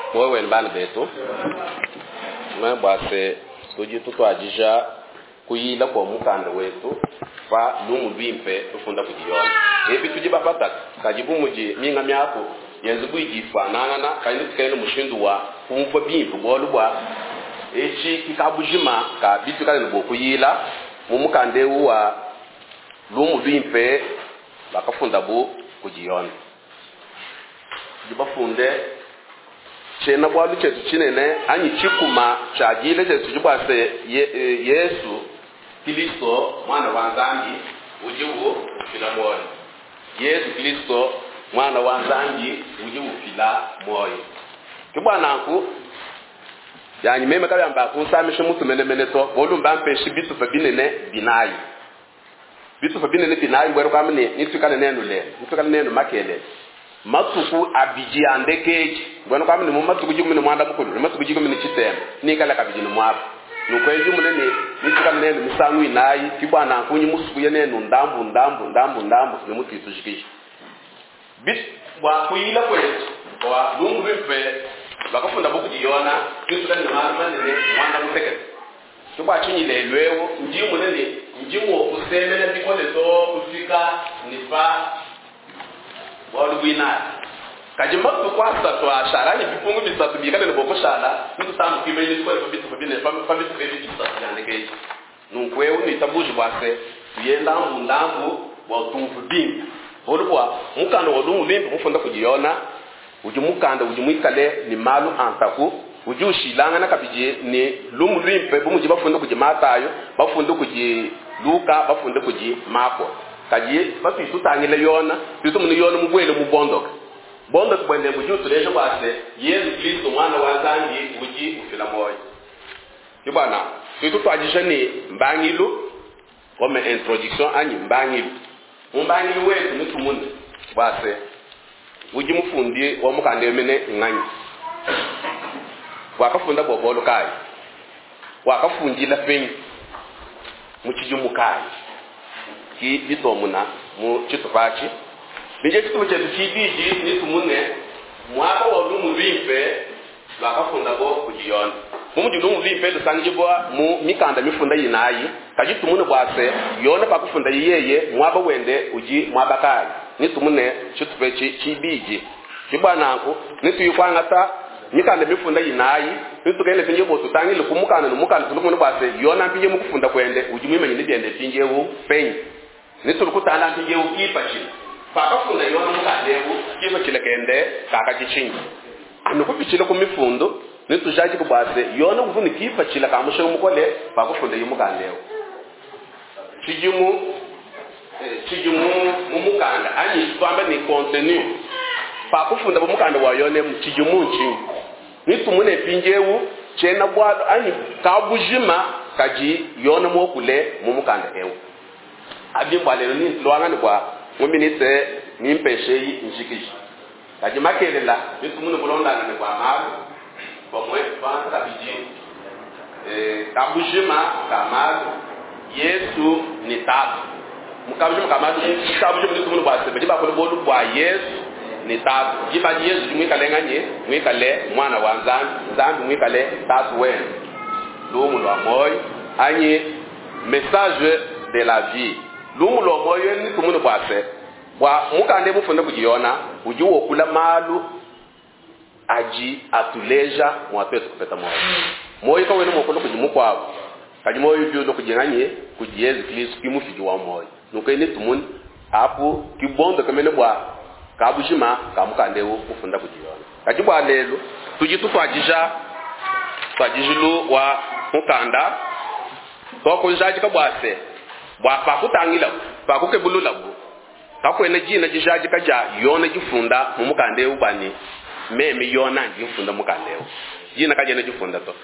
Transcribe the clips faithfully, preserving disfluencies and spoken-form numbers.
wewe mbana beto mwa se tuji tuto ajija kuyila kwa mukanda wetu fa lumu bimpe tufunda kujiona ebi tuji bapata kajibu muji minga myako yanzu buigifa nanana kaini tikaino mushindu wa kumva bimpe bolubwa echi kikabujima ka bitu kale ngo kuyila mu mukande wa lumu bimpe bakafunda bu kujiona jibafunde chena bwalu chetu chinene anyi chikuma chagile chetu jibase ye, e, Yesu Kristo mwana wa nzambi ujiwo fila moyo. Yesu Kristo mwana wa nzambi ujiwo fila moyo. Kibwana nku yani meme kabe amba kunsamisha mutu mene mene to bolumba mpeshi bitu fa binene binayi. Bitu fa binene binayi ngwero kamne nitukane nenu le nitukane nenu makele matuku abiji andekeji ngwano kwa mini mumatuku jiku mini mwanda mukulu matuku jiku mini chitem ni kala kabiji ni mwapu nukweju munene nitika nenu misangu inayi kibwa na kunyi musuku ye nenu ndambu ndambu ndambu ndambu ni mutu itujikishi bit wa kuyila kwetu wa lungu bimpe bakafunda buku jiyona nitika ni marma nene mwanda muteke kibwa chunyi lelwewo njimu nene njimu usemene bikole to ufika nifa walubina kajima tukwasa to ashara ni bipungu bisatu bikale no boko shala ndu tamu kibeni ko ko bitu bine fami fami to ebi bisatu yande ke nunkwe uni tabuji base yenda ndambu wa tufu bin bolubwa mukando wodungu limbi mufunda kujiona uji mukanda uji mwikale ni malu antaku uji ushilanga na kabije ni lumu limpe bumuji bafunda kujimata ayo bafunda kuji Luka bafunda kuji Marko kaji basi tutangile yona bitu mun yona mubwele mubondoka bondoka bwende buju tuleje base Yesu Kristo mwana wa nzambi uji ufila moyo kibana bitu twajishani mbangilu comme introduction anyi mbangilu mbangilu wetu mutu munde base uji mufundie wa mukande mene nganyi wakafunda bobolo kai wakafundila penyi muchijumukai ki bitomuna mu chitupachi bije kitu chetu kibiji ni tumune mwaka wa lumu vimpe bakafunda go kujiona mu lumu vimpe lusangibwa mu mikanda mifunda yinayi kaji tumune bwase yona bakufunda yeye mwaba wende uji mwabakai ni tumune chitupechi kibiji kibananko ni tuyikwangata mikanda mifunda yinayi nitukele pinje bo tutangile kumukana no mukana tulumune bwase yona pinje mu kufunda kwende uji mwimenye ni byende pinje wu penyi nitulu kutala mpige ukipa chini paka funda yona mukadebu kipa chile kende kaka chichingi anu kupichile kumifundo nitujaji kubase yona kuvuni kipa chile kamushe mukole paka funda yumukandebu chijumu chijumu mumukanda ani twamba ni contenu paka funda mumukanda wa yone chijumu nchi nitumune pinjewu chena bwalo ani kabujima kaji yona mokule mumukanda ewu abimba lelo ni loanga kwa muminite ni mpeshe yi njikiji kaji makelela bitu munu bulonda ne kwa malu kwa mwe banta biji eh kabujima kamalu Yesu ni tatu mukabujima kamalu kabujima ni munu base biba ko bolu bwa Yesu ni tatu jiba Yesu mwikale mwikale mwana wa nzambi nzambi mwikale tatu we lumu lwa moyo anye message de la vie lumu lo moyo ni tumune bwase bwa mukande mufunda kujiona ujiwo kula malu aji atuleja mwatwetu kupeta moyo moyo kwa wenu mokolo kujimukwa kaji moyo byo ndo kujinganye kujiyezi Kristo kimufiji wa moyo nuko ni tumune apo kibondo kamene bwa kabujima kamukande ufunda kujiona kaji bwa lelo tujitu twajija twajijilu wa mukanda to ko jaji ka bwase bwa pa kutangila pa kukebulula bu kakwene jina jijaji kaja yona jifunda mumukande ubani meme yona jifunda mukande jina kaja na jifunda to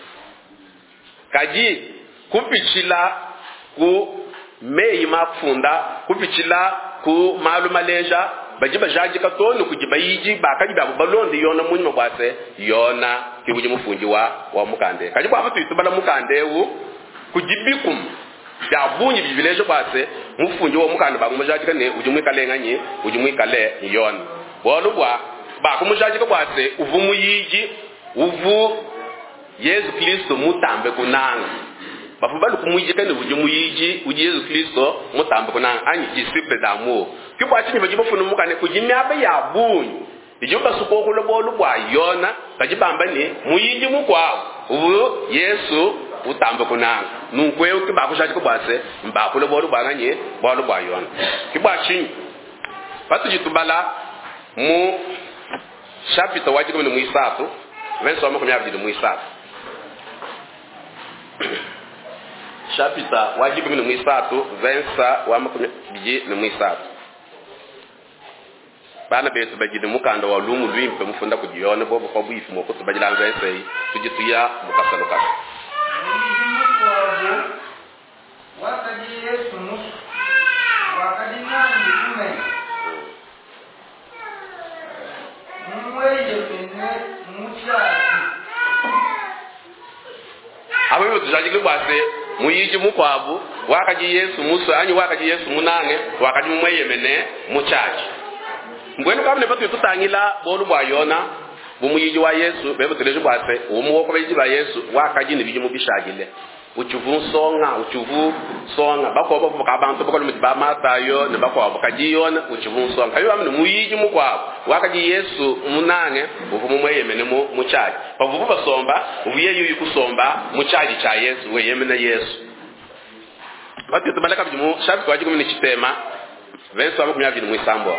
kaji kupichila ku meyi mafunda kupichila ku maluma leja bajiba jaji ka to nukujiba yiji ba kaji ba balonde yona munyuma bwase yona kibuji mufunji wa wa mukande kaji bwa fatu itubala mukande wu kujibikum ya bunyi bibilejo base mufunje wo mukanda ba mujaji kane ujumwe kale nganye ujumwe kale yon bolubwa ba ku mujaji ka base uvumu yiji uvu Yesu Kristo mutambe kunanga bafubalu kumwijika ne buji muyiji uji Yesu Kristo mutambe kunanga anyi disciple d'amour kibwa chini bajibo funu mukane kujimi abe ya bunyu ijuba suko kulo bolu bwa yona bajibamba ni muyiji mukwa uvu Yesu utambe kunanga nunkwe ukiba kushaji kubase mba kulo bolu bwa nganye bolu bwa yona kibwa chini batu jitubala mu chapitre wajibu ni muisatu verset wa makumi abiri muisatu chapitre wajibu ni muisatu verset wa makumi abiri ni muisatu bana betu bajide mukanda wa lumu lwimpe mufunda kujiona bobo kwa buifu moko tubajilanza esei tujituya mukasaluka wakati Yesu musu wakati nani kume mumweye pene muchaji abayo tujajile bwase muyiji mukwabu wakaji Yesu musu anyi wakaji Yesu munange wakaji mumweye mene muchaji mbwenu kabne batu tutangila bolu bwa yona bumuyiji wa Yesu bebo teleje bwase umuwoko bayiji ba Yesu wakaji ni biji mubishagile uchuvu songa uchuvu songa bako bako kabantu bako mutiba matayo ne bako bakaji yona uchuvu songa yo amne muyiji mukwa wakaji Yesu munange uvumu mweyemene mu muchaji bavuvu basomba ubuye yuyu kusomba muchaji cha Yesu weyemene Yesu bati tubaleka bimu shabi kwaji kumini chitema verse wa kumya bidi mwisambo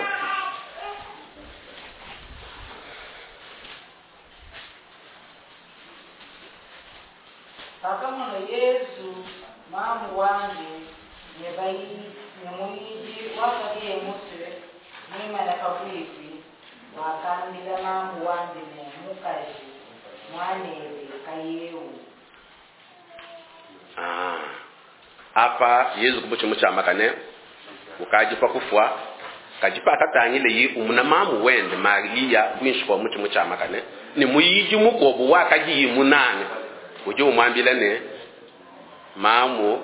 kama na Yesu mamu wangu nebai nemuyiji wakati Mose nima na kabwifi wakandila mamu wangu ne mukaji mwanele kayewu ah apa Yesu kubucho mucha makane ukaji pa kufwa kajipa akatangile yi umuna mamu wende Maria kwinshwa mucho mucha makane ni muyiji mukobo wakaji munane ujo mwambile ne mamu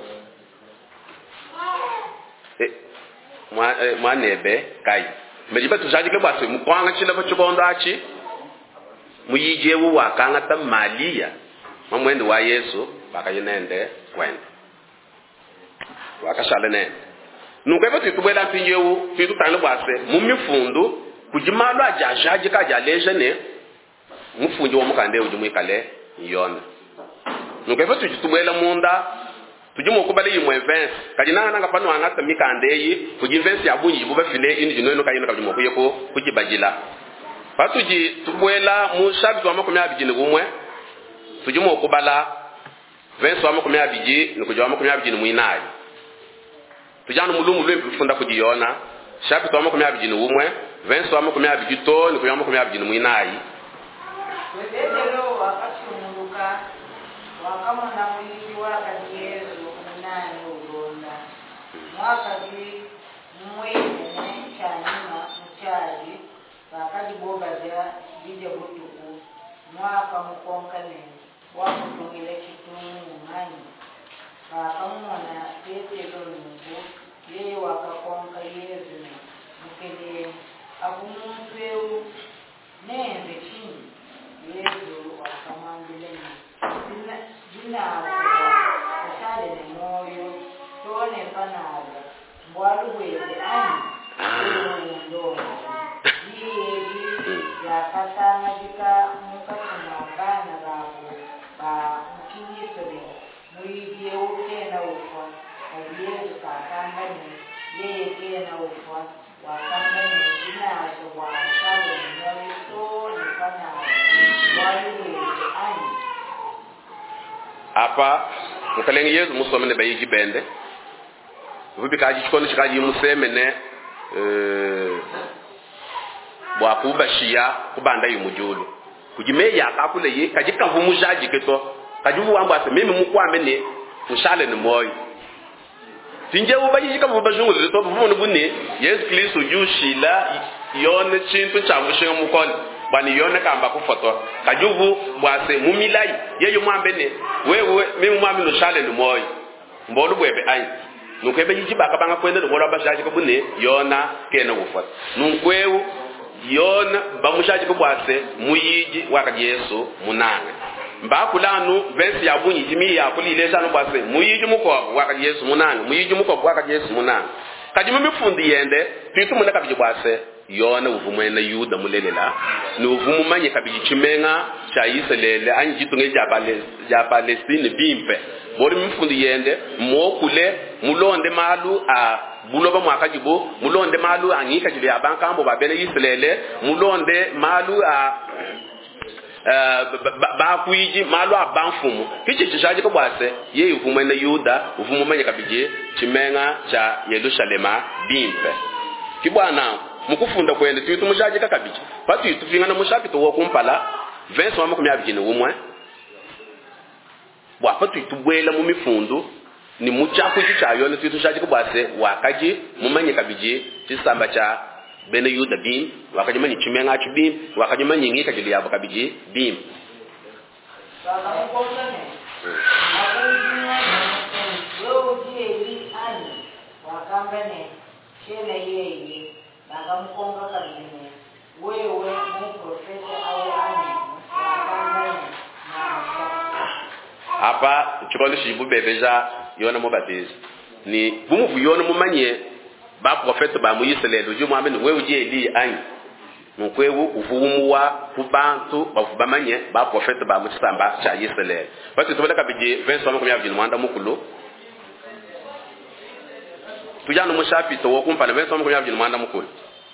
eh mwa eh, mwanebe kai mejiba tujadike bwase mukwanga chile bachukondo achi muyije wu wakanga ta Maria mamwende wa Yesu bakayinende kwenda wakashale ne nungebe tutubwela mpinjewu tututana bwase mumifundu kujimalwa ajajaji kajaleje ne mufunje wa mukande ujumwikale yona nungebe tutubwela munda tujimo kubale yimwe vingt kajina nanga pano angata mikandeyi kujinvensi abunyi buba file indi jinono kayino kajimo kuyeko kujibajila patuji tubwela mu shabi wa makumi abijini gumwe tujimo kubala vingt wa makumi abiji nukujwa makumi abijini muinayi tujano mulumu lwe funda kujiona shabi wa makumi abijini gumwe vingt wa makumi abiji to nukujwa makumi abijini muinayi wetelo wakati munduka wakama na mwili wakati Yesu munani ugonda wakati mwene chanima mchaji wakati bobaja bije butuku mwaka mukonkane wakutungile kitumu ngani wakamona tetelo nungu yeye wakakonka Yesu mukele akumuntu eu nende chini Yesu wakamwambia Dina dina asale ne moyo tone panaga mbwalu weze ani ndo yeye ya katana dika muka kumangana babo ba mkinisore muigie uke na ufa Yesu kakanga ni yeye tena ufa wakanga ni dina aso wa asale ne moyo tone panaga mbwalu weze ani apa mukalenge Yesu musomene bayiji bende vubikaji chikono chikaji musemene eh bwa kubashia kubanda yumujulu kujime ya kakule ye kajika vumujaji keto kajubu wambo ase mimi mukwambe ne mushale ne moyo tinje ubaji kama bajungu zeto vumu bunne Yesu Kristo jushila yone chintu chambushenge mukoni bani yone kamba kufoto kajubu bwase mumilai yeyo mwambe ne wewe mimi mwami no shale no moyo mbolu bwebe ai nukwebe yijiba kabanga kwende no bola bashaje kabune yona kene ufoto nunkwewu yona bamushaji ko bwase muyiji waka Yesu munanga mbakulanu verse ya bunyi jimi ya kulile sanu bwase muyiji muko waka Yesu munanga muyiji muko waka Yesu munanga kajima mifundi yende pitu munaka bije bwase yona uvumwe na Yuda mulelela ni uvumu manye kabiji chimenga cha Israel anyi jitunge jabale ja Palestine bimpe bori mifundi yende mokule mulonde malu a buloba mwakajibo mulonde malu angika jibe abankambo babele Israel mulonde malu a ba kuiji malu abanfumu kichi chijaje ko bwase ye uvumwe na Yuda uvumu manye kabiji chimenga cha Yerusalema bimpe kibwana mukufunda kwende tuitu mushaje kakabiji patu itu fingana mushapito wo kumpala verse wa makumi abiri n'umwe bwa patu itu bwela mu mifundu ni muchaku chichayo ne tuitu shaje kubase wakaji mumanye kabiji chisamba cha bene Yuda bim wakaji manyi chimenga chibim wakaji manyi ngika jili yabo kabiji bim baba mkongane akunyinya wewe je ani wakambane shele yeye bakamkonga kabine wewe mu profesa au ani wakambane apa chikolo shibu bebeja yona mubatiza ni bumu buyona mumanye ba profeta ba mu Israel uju muamene wewe je Eli ani mukwewu uvumuwa kubantu bavubamanye ba profeta ba mu tsamba cha Israel bati tobala kabije verse wa makumi abiri mwanda mukulu tujano mushapi to wokumpa na verse wa makumi abiri mwanda mukulu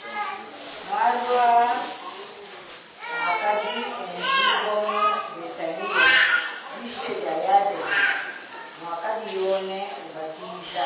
Marwa akadi ngo betani bishe ya yade wakati yone ubatiza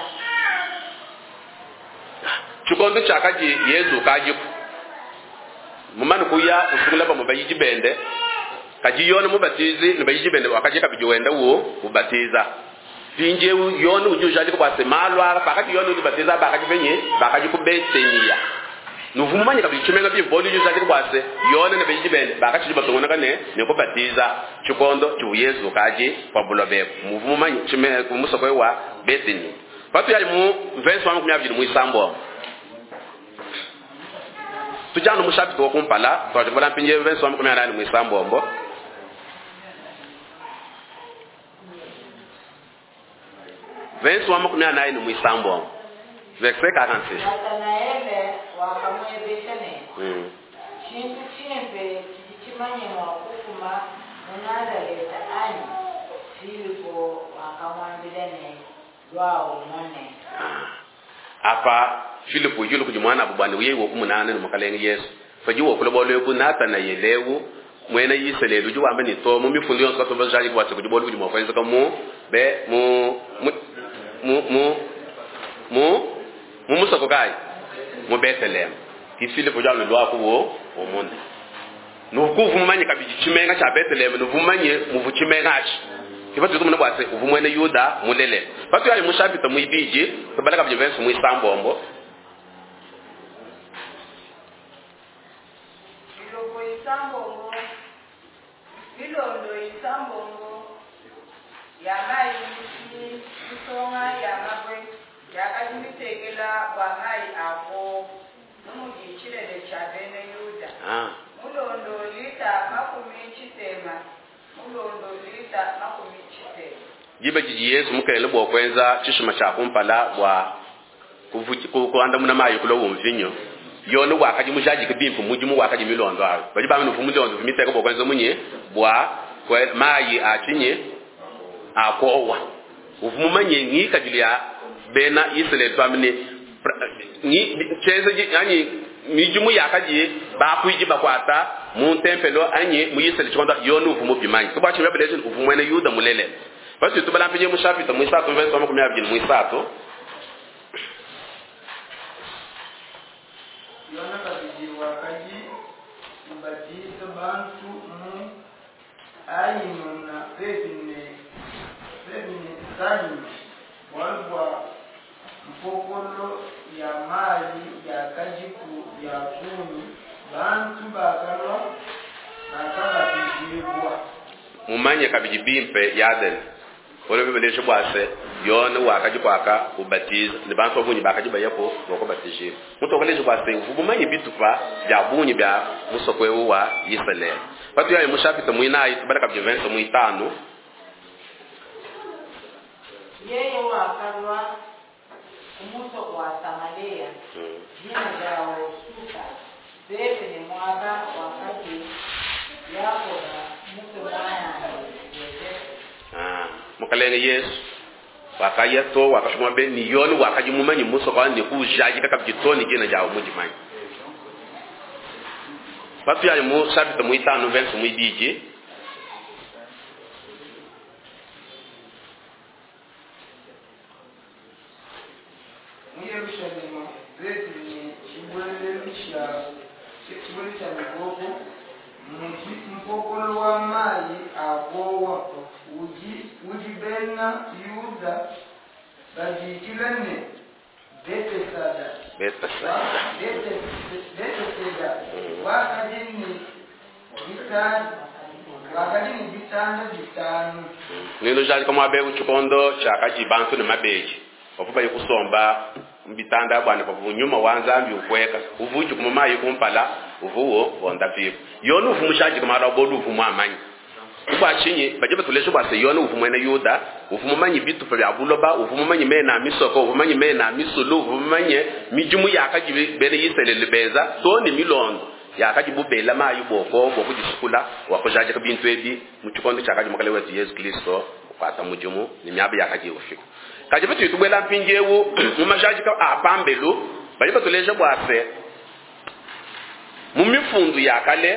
chukondo chakaji Yesu kaji mumanu kuya usukula ba mubayiji bende kaji yone mubatizi mubayiji bende wakaje kabije wenda wo ubatiza pinje yone ujujali ko base malwa bakati yone ubatiza bakati benye bakati ku betenia nuvumanye kabije chimenga bi bodi ujujali ko base yone ne bayiji bende bakati jibatongona kane ne ko batiza chukondo chu Yesu kaji kwa bulobe muvumanye chimenga ku musoko wa beteni patu yali mu verse wa makumi abiri mu isambo tujano mushapi to kumpala to jibala pinje verse wa makumi anane mu isambo mbo verse wa makumi anane mu isambo verse quarante-six Natanaele wakamwebeshane mm chintu chimbe chichimanye mwakufuma munazaleta ani Filipo wakamwambilene wao mone apa Filipo yulo kujumwana bubani uyewo kumunana mukalenge Yesu fajiwo kulobolo ku Natanaele mwena Israel uju wambe ni to mu mifundi yonso to bajaji kwa tse kujibolo kujumwa kwenza kamu be mu mu mu mu mu musoko kai mu Bethlehem ki Filipo jalo lwa ku wo omonde no kuvumanye kabiji chimenga cha Bethlehem no vumanye mu vuchimenga chi kibatu tumuna bwase uvumwene Yuda mulele batu yali mushabita mu ibiji to balaka bje verse mu isambombo Iloko isambongo Ilondo isambongo Yamai misi Usonga yamabwe Yakajimitegela Wamai ako Numuji chilele chabene Yuda ah Mulondo lita makumi chitema Mulondo lita makumi chitema jibe jiji Yesu mukele bo kwenza chishima cha kumpala bwa kuvuti ko anda muna mayo kulo wumvinyo yono wakaji mujaji kibimpu mujimu wakaji milondo ayo baji ba minu fumulondo vimiteka bo kwenza munye bwa kwa mayi achinye akowa uvumanye ngi kajulia bena Israel famine ni cheze yani mijumu yakaji ba kuiji bakwata mu tempelo anye mu Israel chikonda yono uvumu bimanyi to ba chimbe belation uvumwene Yuda mulele basi tubala mpije mushapita mu isato verse wa makumi abiri mu isato Yona kabiji wakaji mbatiza bantu mu ayinona bebine bebine sani walwa mpokolo ya mali ya kajiku ya kuni bantu bakalwa bakabatizibwa mumanye kabiji bimpe yaden wole bebele shobase yona wakaji kwaka ubatiza ni bantu bunyi bakaji bayapo bako batije muto kwaleje kwa se uvumanyi bitu pa bya bunyi bya musokwe wa yisale patu ya mushapita muina baraka bya vingt muitano yeye wakalwa umuso wa Samaria jina jao suka bebe ni mwaka wakati yako na mtu mwana ah mukalenge Yesu wakaya to wakashuma be ni yoni wakaji mumanyi muso kwa ni kujaji kaka bitoni jina jao mujimanyi patu ya mu sabita muitano vingt muidije mpokolo mai abowa uji uji bena yuda bajikilane betesada betesada betesada wakadini bitano wakadini bitano bitano nino jali kama abe uchukondo chakaji bantu ne mabeji ofuba yikusomba mbitanda bwana papu nyuma wanza ambi ukweka uvuju kuma mai kumpala uvuwo wonda pipo yonu ufumushaji kama rabodu ufumu amanyi kuba chinyi bajebe tulesho base yonu ufumu ene yuda ufumu manyi bitu fa abuloba ufumu manyi mena misoko ufumu manyi mena misulu ufumu manyi mijumu yakaji bene yiselele beza to ni milondo yakaji bubela mayu boko boku disukula wakojaje kabintu ebi muchukondo chakaji makale wetu Yesu Kristo kwata mujumu ni myabe yakaji ufika kaje betu tubela mpinjewu mumashaji ka apambelo bajebe tulesho base mumifundu yakale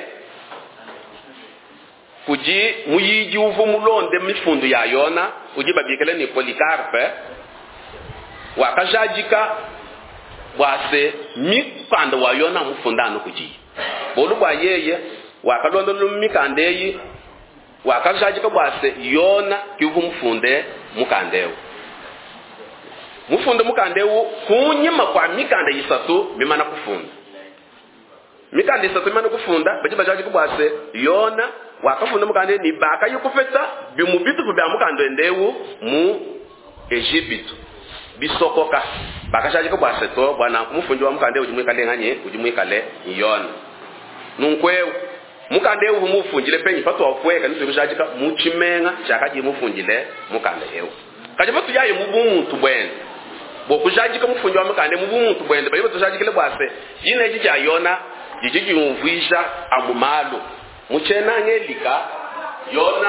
kuji muyiji uvumulonde mifundu ya yona uji babikele ni Polikarpe wakajajika bwase mikanda wa yona mufundano kuji bolu bwa yeye wakalondo lumikandeyi wakajajika bwase yona kivumfunde mukandewo mufunde mukandewo kunyima kwa mikanda yisatu bimana kufunda mikanda yisatu bimana kufunda baje bajaji kubwase yona wakafunda mukande ni baka yukufeta bimubitu bya mukando ndewu mu Egypt bisokoka bakashaje ko bwaseto bwana kumufunji wa mukande ujimwe kale nganye ujimwe kale yona nunkwe mukande uvu mufunjile penyi patu wafweka nizo kushaje ka muchimenga chakaji mufunjile mukande ewu kaje patu yaye mubumuntu bwene bokushaje ka mufunji wa mukande mubumuntu bwene bayo tushaje kile bwase yine jiji ayona jiji yumvuisha amumalo muchena ngelika yona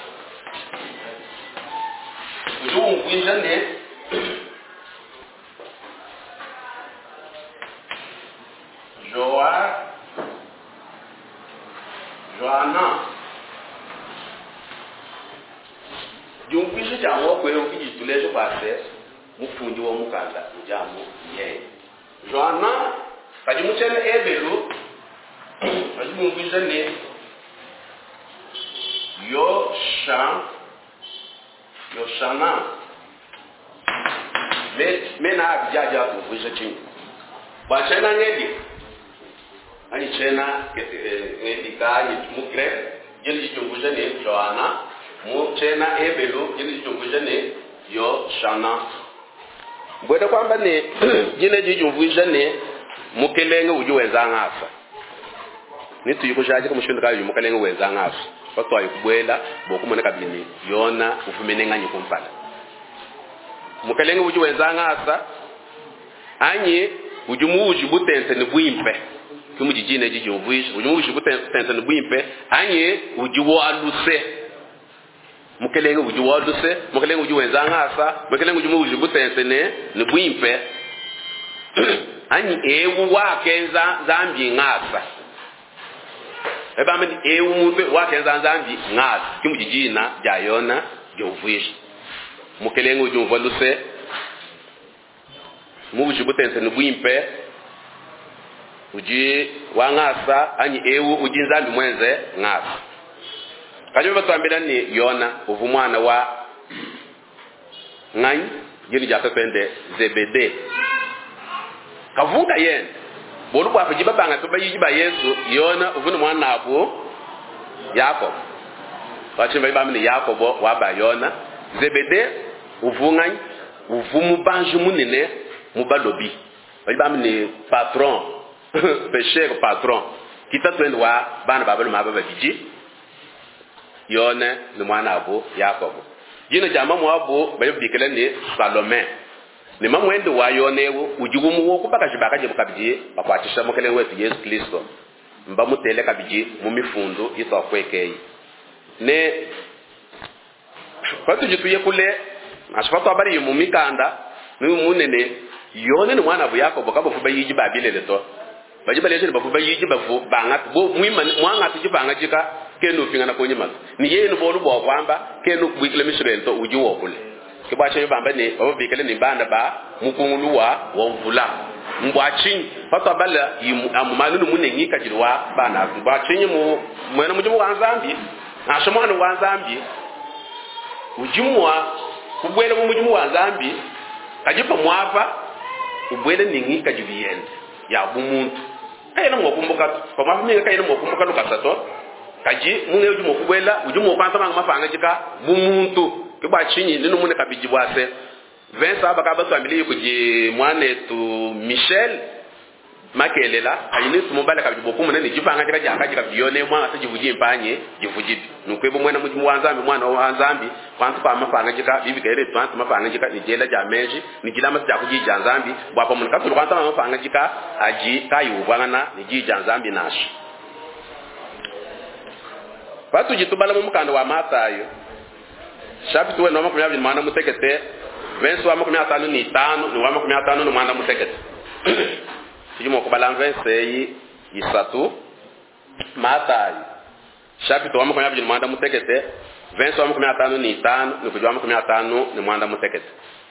ujumvuisha ne Joa Joana jumvuisha jawo kwe ukiji tulejo base mufundi wa mukanda ujamu ye Joana kaji muchena ebelu kaji mumvuisha ne yo shan yo shana me me na abjaja kuvuisha chini ba chena ngedi ani chena ngedi ka ni mugre jeli jumvuisha ne Joana mu chena ebelo jeli jumvuisha ne yo shana bwede kwamba ne jile jumvuisha ne mukelenge ujuweza ngasa nitu yukushaje kumushinda kayo mukelenge weza ngasa watu ayikubwela bokumona kabini yona ufumene nganye kumpala mukalenge uji wenzanga asa anye ujumu uji butense ni bwimpe kumuji jine jiji uvuishi ujumu uji butense ni bwimpe anye uji waluse mukalenge uji waluse mukalenge uji wenzanga asa mukalenge ujumu uji butense ne ni bwimpe anye ewu wake za zambi ngasa eba meni ewu mube wake zanzambi ngaz kimujijina jayona jovuish mukelengo jumvaluse mubuji butense ni bwimpe uji wangasa anyi ewu ujinzambi mwenze ngaz kanyo batwambira ni yona uvumwana wa ngany yini japepende Zebede kavuga yen bolu kwa fajiba banga to bayiba Yesu yona uvuna mwana abo Yakob wachimba ibamni Yakobo waba yona Zebede uvungai uvumu banju munene mubalobi baliba mne patron pécheur patron kita twende wa bana babalo mababa biji yone ni mwana abo Yakobo yino jama mu abo bayo bikele ni Salome ni mamwende wa yonewo ujugumu wo kubaka jibaka je bukabije bakwatisha mukele wetu Yesu Kristo mba mutele kabije mu mifundo isakwekei ne kwatu jituye kule asfato abari mu mikanda ni munene yone ni mwana abo Yakobo kabo fuba yiji babile leto baje bale jeni bafuba yiji bafu bangat bo muima mwanga tujibanga jika kenu pingana ko nyima ni yenu bolu bo kwamba kenu bwikle mishrel to uji wo kule ke ba che bamba ne baba bikele ni banda ba mukunguluwa wa mvula mbwachi pata bala amumanu munengi kajirwa bana mbwachi mu mwena mujimu wa Zambi ashomwana wa Zambi ujimwa kubwele mu mujimu wa Zambi kajipa mwafa ubwele ningi kajibiyende ya bumuntu kayena ngokumbuka kwa mafumi kayena ngokumbuka lukasato kaji munge ujumo kubwela ujumo kwanta manga mafanga jika bumuntu kiba chinyi nino mune kabiji bwase Vincent abaka twambili kuji mwane tu Michel makelela ayini tumubala kabiji bokumu nene jipanga jika jaka jika bione mwana tajivuji mpanye jivujibi nukwebo mwana mujimu wanzambi mwana wanzambi kwantu pa mafanga jika bibi kaire twantu mafanga jika nijela jameji nijila masi jakuji janzambi bwapa mun katulu kwanta mafanga jika aji kayu bwana niji janzambi nashi Patu jitubala mu mukanda wa Matayo chapitre wa makumi abiri mwana mutekete verse wa makumi atano ni tano ni wa makumi atano ni mwana mutekete tujimo kubala verse yi isatu Matayo chapitre wa makumi abiri mwana mutekete verse wa makumi atano ni tano ni kujwa makumi atano ni mwana mutekete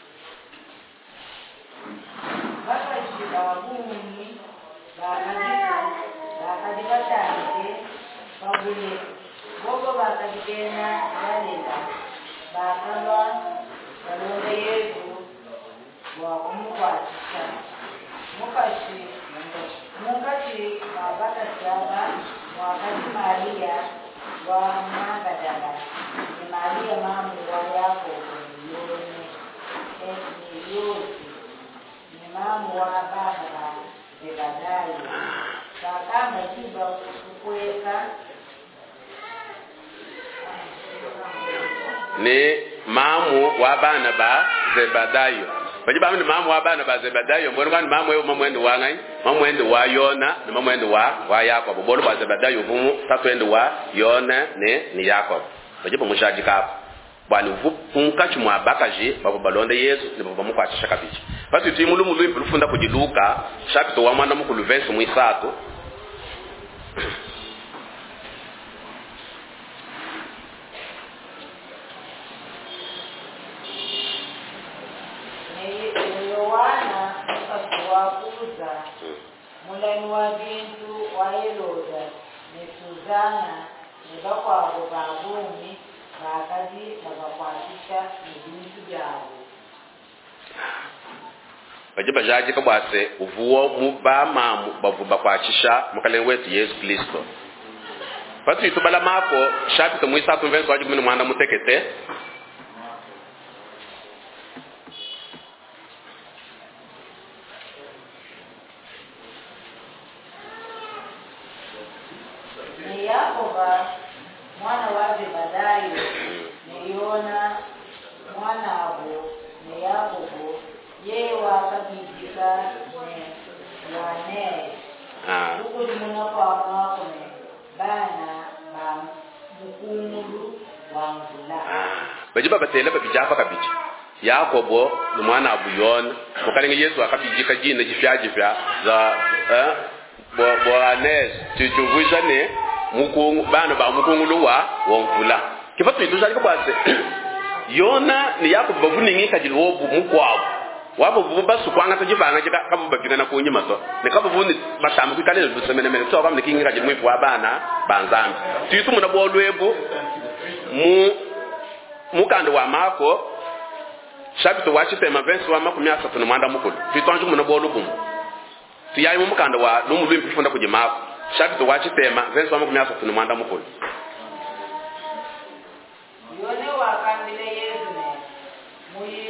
Bogo bakajikena yalela bakalwa balonde yesu wa kumukwatisha mukashi mukashi mabata shaba mwakaji Maria wa Magdala ni Maria mamu wa Yakobo yone ni Yosi ni mamu wa baba Zebedayo bakamba tiba kukweka ni mamu wa bana ba Zebedayo baji ba ni mamu wa bana ba Zebedayo mbona kwani mamu yo mamu ende wa ngai mamu ende wa Yona ni mamu ende wa wa Yakobo bolo ba Zebedayo vumu tatu ende wa Yona ne ni Yakobo baji ba mushaji kapo bwani vu punkachi mwa bakaji babo balonde Yesu ni babo mukwatisha kabichi basi timulu mulu impulufunda kujiluka chapter wa mwana mukulu verse mwisatu mulani wa bintu wa Heroda ni Suzana ni bakwabo babumi bakazi babakwatisha ibintu byabo bajiba jaji ka bwase uvuo muba mamu bavu bakwatisha mukale wetu Yesu Kristo patu itubala mako chapter mwisatu verse waji mwana mwana mutekete mwana wa Zebedayo ni Yona mwana abo ni Yakobo ye wakabijika ne wane ah uko muna kwa mwako ne bana ba mukungulu wa mvula ah bajiba batele babijapa kabiji Yakobo ni mwana abu Yona mukalinga Yesu akabijika jina jifyaji fya za eh bo bo anes tutuvuza ne mukungu bana ba mukungulu wa wonvula kifatu ituzali ko base Yona ni Yakobo bavuningi kajilwobu mukwawo wabo buba sukwanga tajivanga jika kabu babigana ko nyima to ne kabu vuni batambu kwikale busemene mene to kamne kingira jimwe kwa bana banzambi tuitu muna bolwebo mu mukande wa mako chapter wa chitema verse wa makumi asatu na mwanda mukulu tuitu muna bolubu tuyayi mu mukande wa no mulwe mpifunda kujima chapter wa chitema verse wa makumi asatu na mwanda mukulu yone wa kandile Yesu ne muyi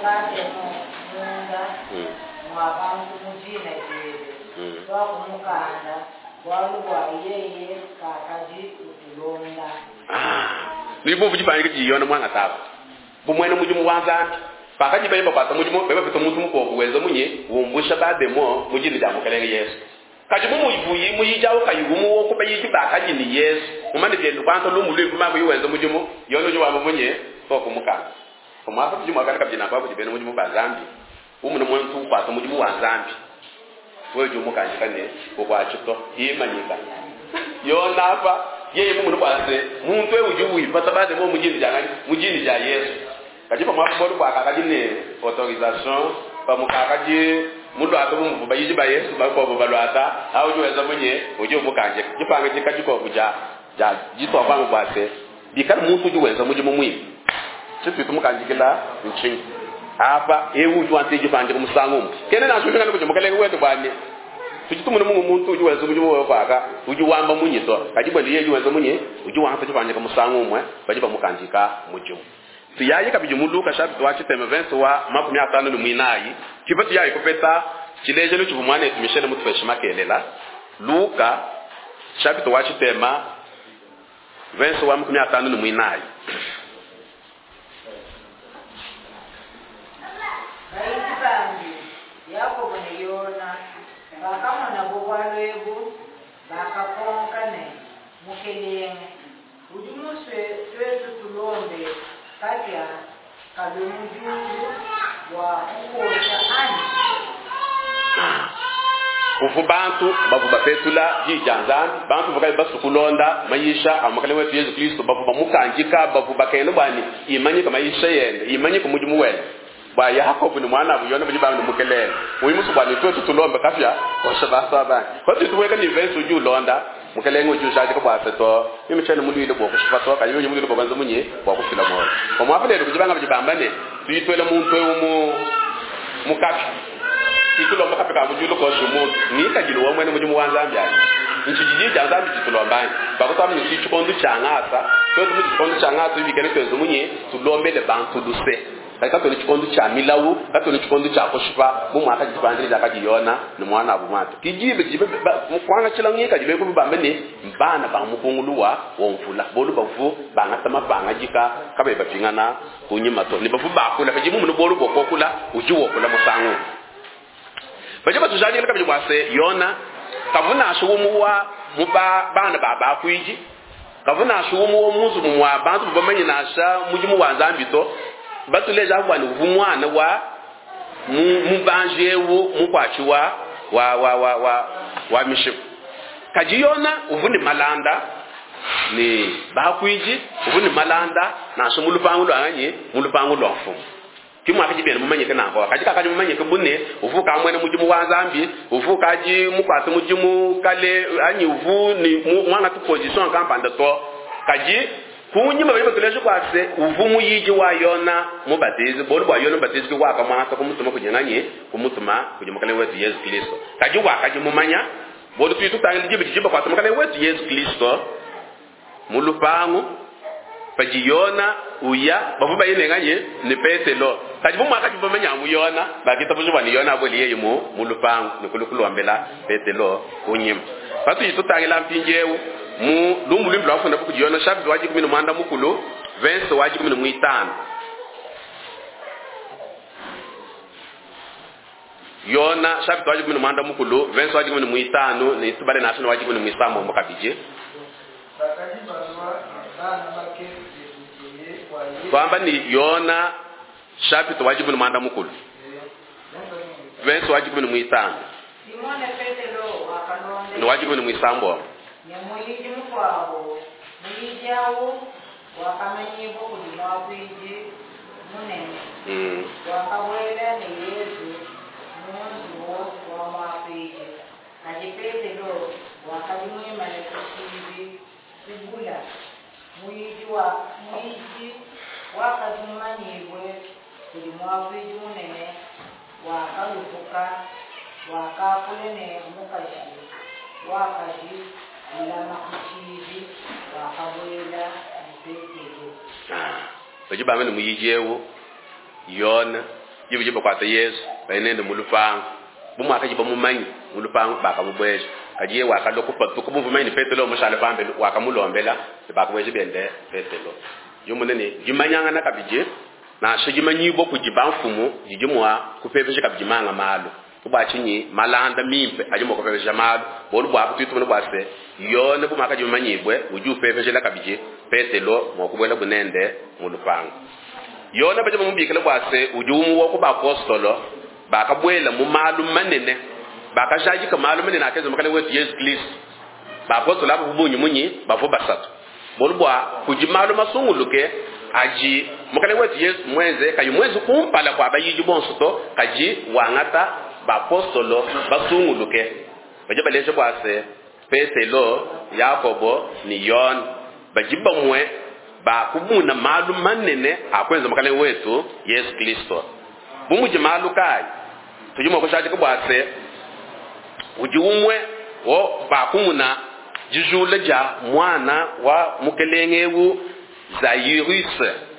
wakati munda mwabantu mujina jere twakumukanda walubwa yeye kakaji utulonda nibo vujipanga jiyona mwanga tapa bumwene mujumu wanzambi pakaji bayiba kwata mujumu beba bito muntu muko buweza munye wumbusha bade mo mujini jamu kelenge Yesu kaji mu muyivuyi muyijawo kayugumu okuba yiji bakaji ni Yesu umane bye kwanto lo mulu kuma mu yuweza mujumu yono jo wabo munye to kumukanda kumapa mujumu akaka bina kwa kujibena mujumu bazambi umuntu muntu kwata mujumu wanzambi wewe jumu kanjikane kwa chito yimanyika yona hapa yeye mungu kwase muntu ejubu ipata bade mo mujini jangani mujini ja Yesu kajipa mwapo kwa kakajine autorisation pa mukakaji mundu atomu bayiji ba Yesu ba ko balwata au juweza mwenye ujo mukanje jipanga jikajiko kuja ja jito kwa ngwase bikana muntu juweza muje mumwi sipi tumukanjikila nchin hapa ewu juante jipanga kumusangu kene na shushinga kujo mukalenge wetu bane tujitumune mungu muntu ujuweza muje mwe kwaka ujuwamba munyito kajiba liye juweza munye ujuwanta jipanga kumusangu mwe bajiba mukanjika mujo tiyaye kabiju mu Luka chapitre wa chiteme vingt wa makumi atano ni mwinayi kipati yayi kopeta chileje lu chivumane tumishene mutu feshima kelela Luka chapitre wa chitema vingt wa makumi atano ni mwinayi bayibangi yako boneyona bakama na bobwalwebu bakakonkane mukelenge ujumuswe twetu tulonde kaja kalumujungu wa ukosha ani ufu bantu bavu bapetula jijanzambi bantu bakali basukulonda mayisha amakale wetu Yesu Kristo bavu bamukanjika bavu bakene bani imanyika mayisha yende imanyika mujumu wene ba Yakobo ni mwana buyona bujibanga mukelele uyimusu bani twetu tulombe kafya kwa shabasa bani kwa tuweka ni verse uju londa mukelenge uju shaje ko baseto imichene mulwile boko shifato ka yonye mulwile bobanza munye boko fila mo ko mwafale kujibanga bujibambane tuyitwele muntu umu mukafi tutulo mbaka peka mujulo ko shumu ni kajilo wa mwene mujumu wanzambi ali nchijiji janzambi tutulombani bakota mu chichu kondu changasa to tumu kondu changasa ibikene tezo munye tulombele bantu duse kato ni chikondo cha milawu kato ni chikondo cha koshipa mu mwaka jipandiri jaka jiona ni mwana abu matu kijibe jibe mukwana chilangika jibe ko bambe ni mbana ba mukunguluwa wonfula bolu bavu banga tama banga jika kabe bapingana kunyima to ni bavu bakula bajimu mu bolu bokokula ujuwo kula musangu bajiba tujaje kabe jibwase yona kavuna ashumu wa muba bana baba kuiji kavuna ashumu wa muzu mu abantu bamenye nasha mujimu wanzambi to batule jangwa ni vumwana wa mubanjewo mukwachiwa wa wa wa wa wa mishipu kajiyona uvuni malanda ni bakwiji uvuni malanda na shumulupangu lwanye mulupangu lwafu kimwa akijibene mumanye kana ko kajika kaji mumanye kubune uvuka mwene mujimu wa Zambi uvuka ji mukwatu mujimu kale anyi uvu ni mwana tu position kampanda to kaji kunyima bali batuleshe kwase uvumu yiji wa yona mubatizi bolu wa yona batizi kwa kama ta kumutuma kujenanye kumutuma kujemakale wetu Yesu Kristo kaji wa kaji mumanya bolu tuitu tangile jibe jibe kwa tumakale wetu Yesu Kristo mulupangu pajiyona uya bavuba yene nganye ni petelo kaji bumwa kaji bumanya muyona bakita bujwa ni yona boli yeye mu mulupangu nikulukulu ambela petelo kunyima batu yitu tangila mpinjewu mu lumbu limbu lafu na kujiona chapitre waji kumi mwanda mukulu verse waji kumi mwitano yona chapitre waji kumi mwanda mukulu verse waji kumi mwitano ni tubale nasona waji kumi mwisamo mukabije kwamba ni yona chapitre waji kumi mwanda mukulu verse waji kumi mwitano Simone Petero wakalonde ni waji kumi mwisambo nyamuyiji mukwabo muyijawo wakamanyibo kuli mwakwiji munene mm wakabwela ne Yesu munzu wa mwakwiji kaji Petero wakalimwima ne kusibi sigula muyiji wa muyiji wakazimanyibwe kuli mwakwiji munene wakalufuka wakakule mukashi wakaji ilama kuchizi wakabwela mpetero ah bajiba mene muyijewo yona jibu jibu kwa ta Yesu ba ne da mulufang bu ma ka jiba mu mani mulufang ba ka mu bwe ka je wa ka lo ku pa to ku bu mani petelo mo shale fambe wa ka mu lombela ba ka bwe bende petelo yo mo ne jimanyanga na ka bije na shigi manyi bo ku jiba mfumu jijimwa ku pepe ka bijimanga malo ku ba chinyi malanda mimpe ajimo ko pepe jamalo bo lu ba ku tutu mo ba se yo ne bu ma ka jiba manyi bwe uju pepe ka bije petelo mo ku bwela bunende mulufang yo na baje mu bi kala ba se ujumu wo ko ba apostolo ba ka bwela mu malum manene ba ka shaji ka malum manene akaze makale wetu Yesu Kristo ba apostolo abu bunyi munyi ba fo basatu bolbwa kuji malum asunguluke aji makale wetu Yesu mwenze kayu mwenze kumpala kwa bayiji bonsoto kaji wangata ba apostolo basunguluke baje baleje kwa se Petelo Yakobo ni Yon bajiba mwe ba kubuna malum manene akwenza makale wetu Yesu Kristo bumuji malukai tujuma ko shaje ko bwase ujiumwe wo ba kumuna jijule ja mwana wa mukelengewu Zairus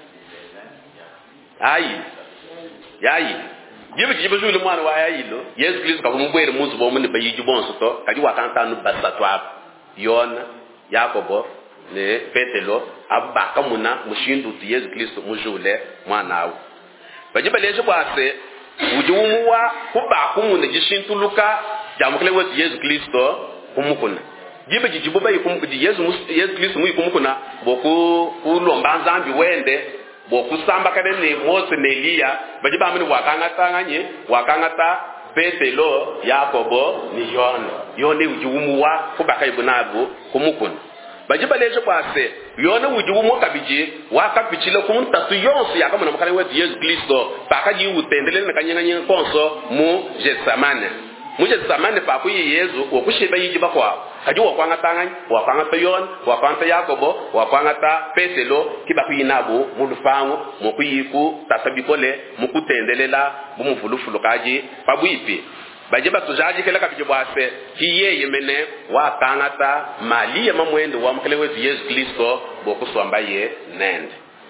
ayi yayi jibu jibu jule mwana wa yayilo Yesu Kristo ka mubwere muzu bo mun bayiji bonso to kaji wakanta nu basatwa Yona Yakobo ne Petelo abba kamuna mushindu tu Yesu Kristo mujule mwanawo bajiba leje bwase ujuwa kuba kumuna jishintuluka jamukle wetu Yesu Kristo kumukuna jiba jijibu bayi kumukuji Yesu Yesu Kristo mu kumukuna boku kulomba nzambi wende boku samba kade ne Mose ne Elia bajiba amini wakangata nganye wakangata Petelo Yakobo ni Yona yone ujuwa kuba kayibunabo kumukuna bajiba leje kwase yona wujubu mo kabije wa kapichile kun tatu yonsi yakama na makale wetu Yesu Kristo bakaji utendele na kanyanganya konso mu Getsemane mu Getsemane pa ku Yesu okusheba yijiba kwa kaji wa kwanga tanganya wa kwanga tayon wa kwanga Yakobo wa kwanga ta Petelo kiba ku yinabo mu lufangu mu kuyiku tatabikole mu kutendelela mu mufulufulu kaji pabwipi bajiba tujaji kala kabije bwase kiye yemene wa tangata mali ya mamwende wa mkele wetu Yesu Kristo bokuswamba ye nende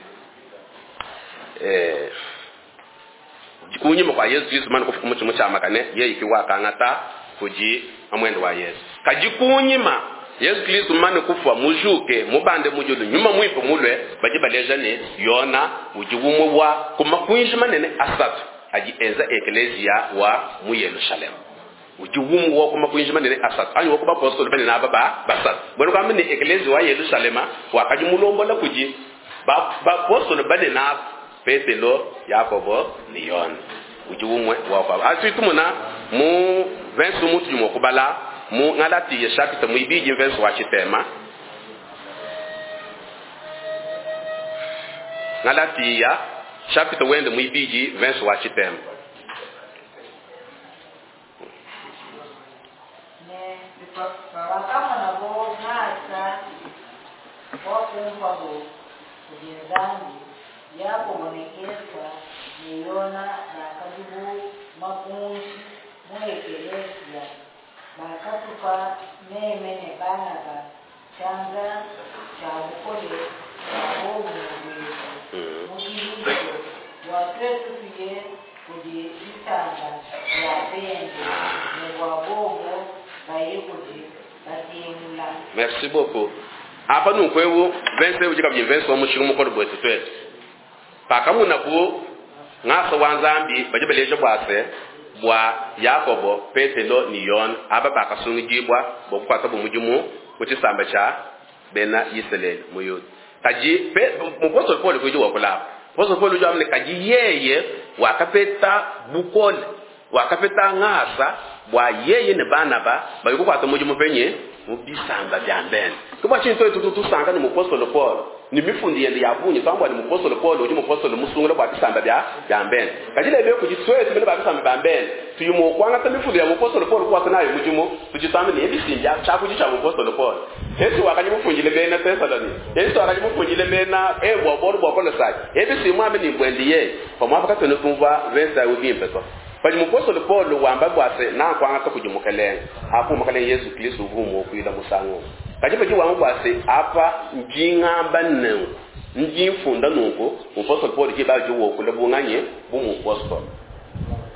eh jikunyi mwa Yesu Kristo man kufuku mutu mucha makane ye iki wa tangata kuji amwende wa Yesu kajikunyi ma Yesu Kristo man kufa mujuke mubande mujulu nyuma mwipo mulwe bajiba lejane Yona ujugumu wa kumakunji manene asatu aji enza eklesia wa mu Yerusalem ujugumu wo kuma kunjima ne asat ani wo kuma apostol bene na baba basat bonu kam ne eklesia wa Yerusalem wa kaji mulombo la kuji ba ba apostol bene na Petelo Yakobo Leon ujugumu wa kwa atu tumuna mu vingt mutu jumo kubala mu ngalati ya shakita mu ibiji vingt wa chitema ngalati ya chapitre wende mu ibiji vingt wa chitem ne kama na bo hasa kwa kumpa bo kujizani yapo monekesa niona na kajibu makunshi mwekelezia bakatupa meme ne bana ba changa cha ukole cha bomu mujibije wakretu pie kujitanga ya bende ne wabobo bayikuji batimula. Merci beaucoup. Apa nous kwewu vingt ujika bi vingt so mushiru mukoro bwetu twetu pakamu na bu ngasa wanzambi baje beleje bwase bwa Yakobo Petelo ni Yon aba bakasungi jibwa bokwata bu mujimu kuti samba cha bena Israel muyud kaji pe muposo Paul kuji wakula poso Paul jo amne kaji yeye wakapeta bukole wakapeta ngasa bwa yeye ne banaba bayikukwata mujimu penye mubisamba byambene kuba chinto tutu sanga ni muposo Paul ni mifundi yende yabunye twambwa ni muposo Paul uji muposo musungula bwa bisamba bya byambene kajile byo kujitwete bene ba bisamba byambene tuyumo kwanga ta mifundi ya muposo Paul kwa nayo mujimu tujitambe ni ebisinja chakuji cha muposo Paul Yesu akaji mufungile bene tesalani Yesu akaji mufungile bena ewo bolu bwa kono sai ebisimu ame ni bwendiye kwa mwapa katone tumva vensa ubimpe so Bali muposo Paul wamba bwase na kwanga ta kujimukelenge hapo makale Yesu Kristo vumo kuila musango kaje baji wangu bwase apa njinga banen njin funda nuko muposo Paul ke baji wo kule bunganye bu muposo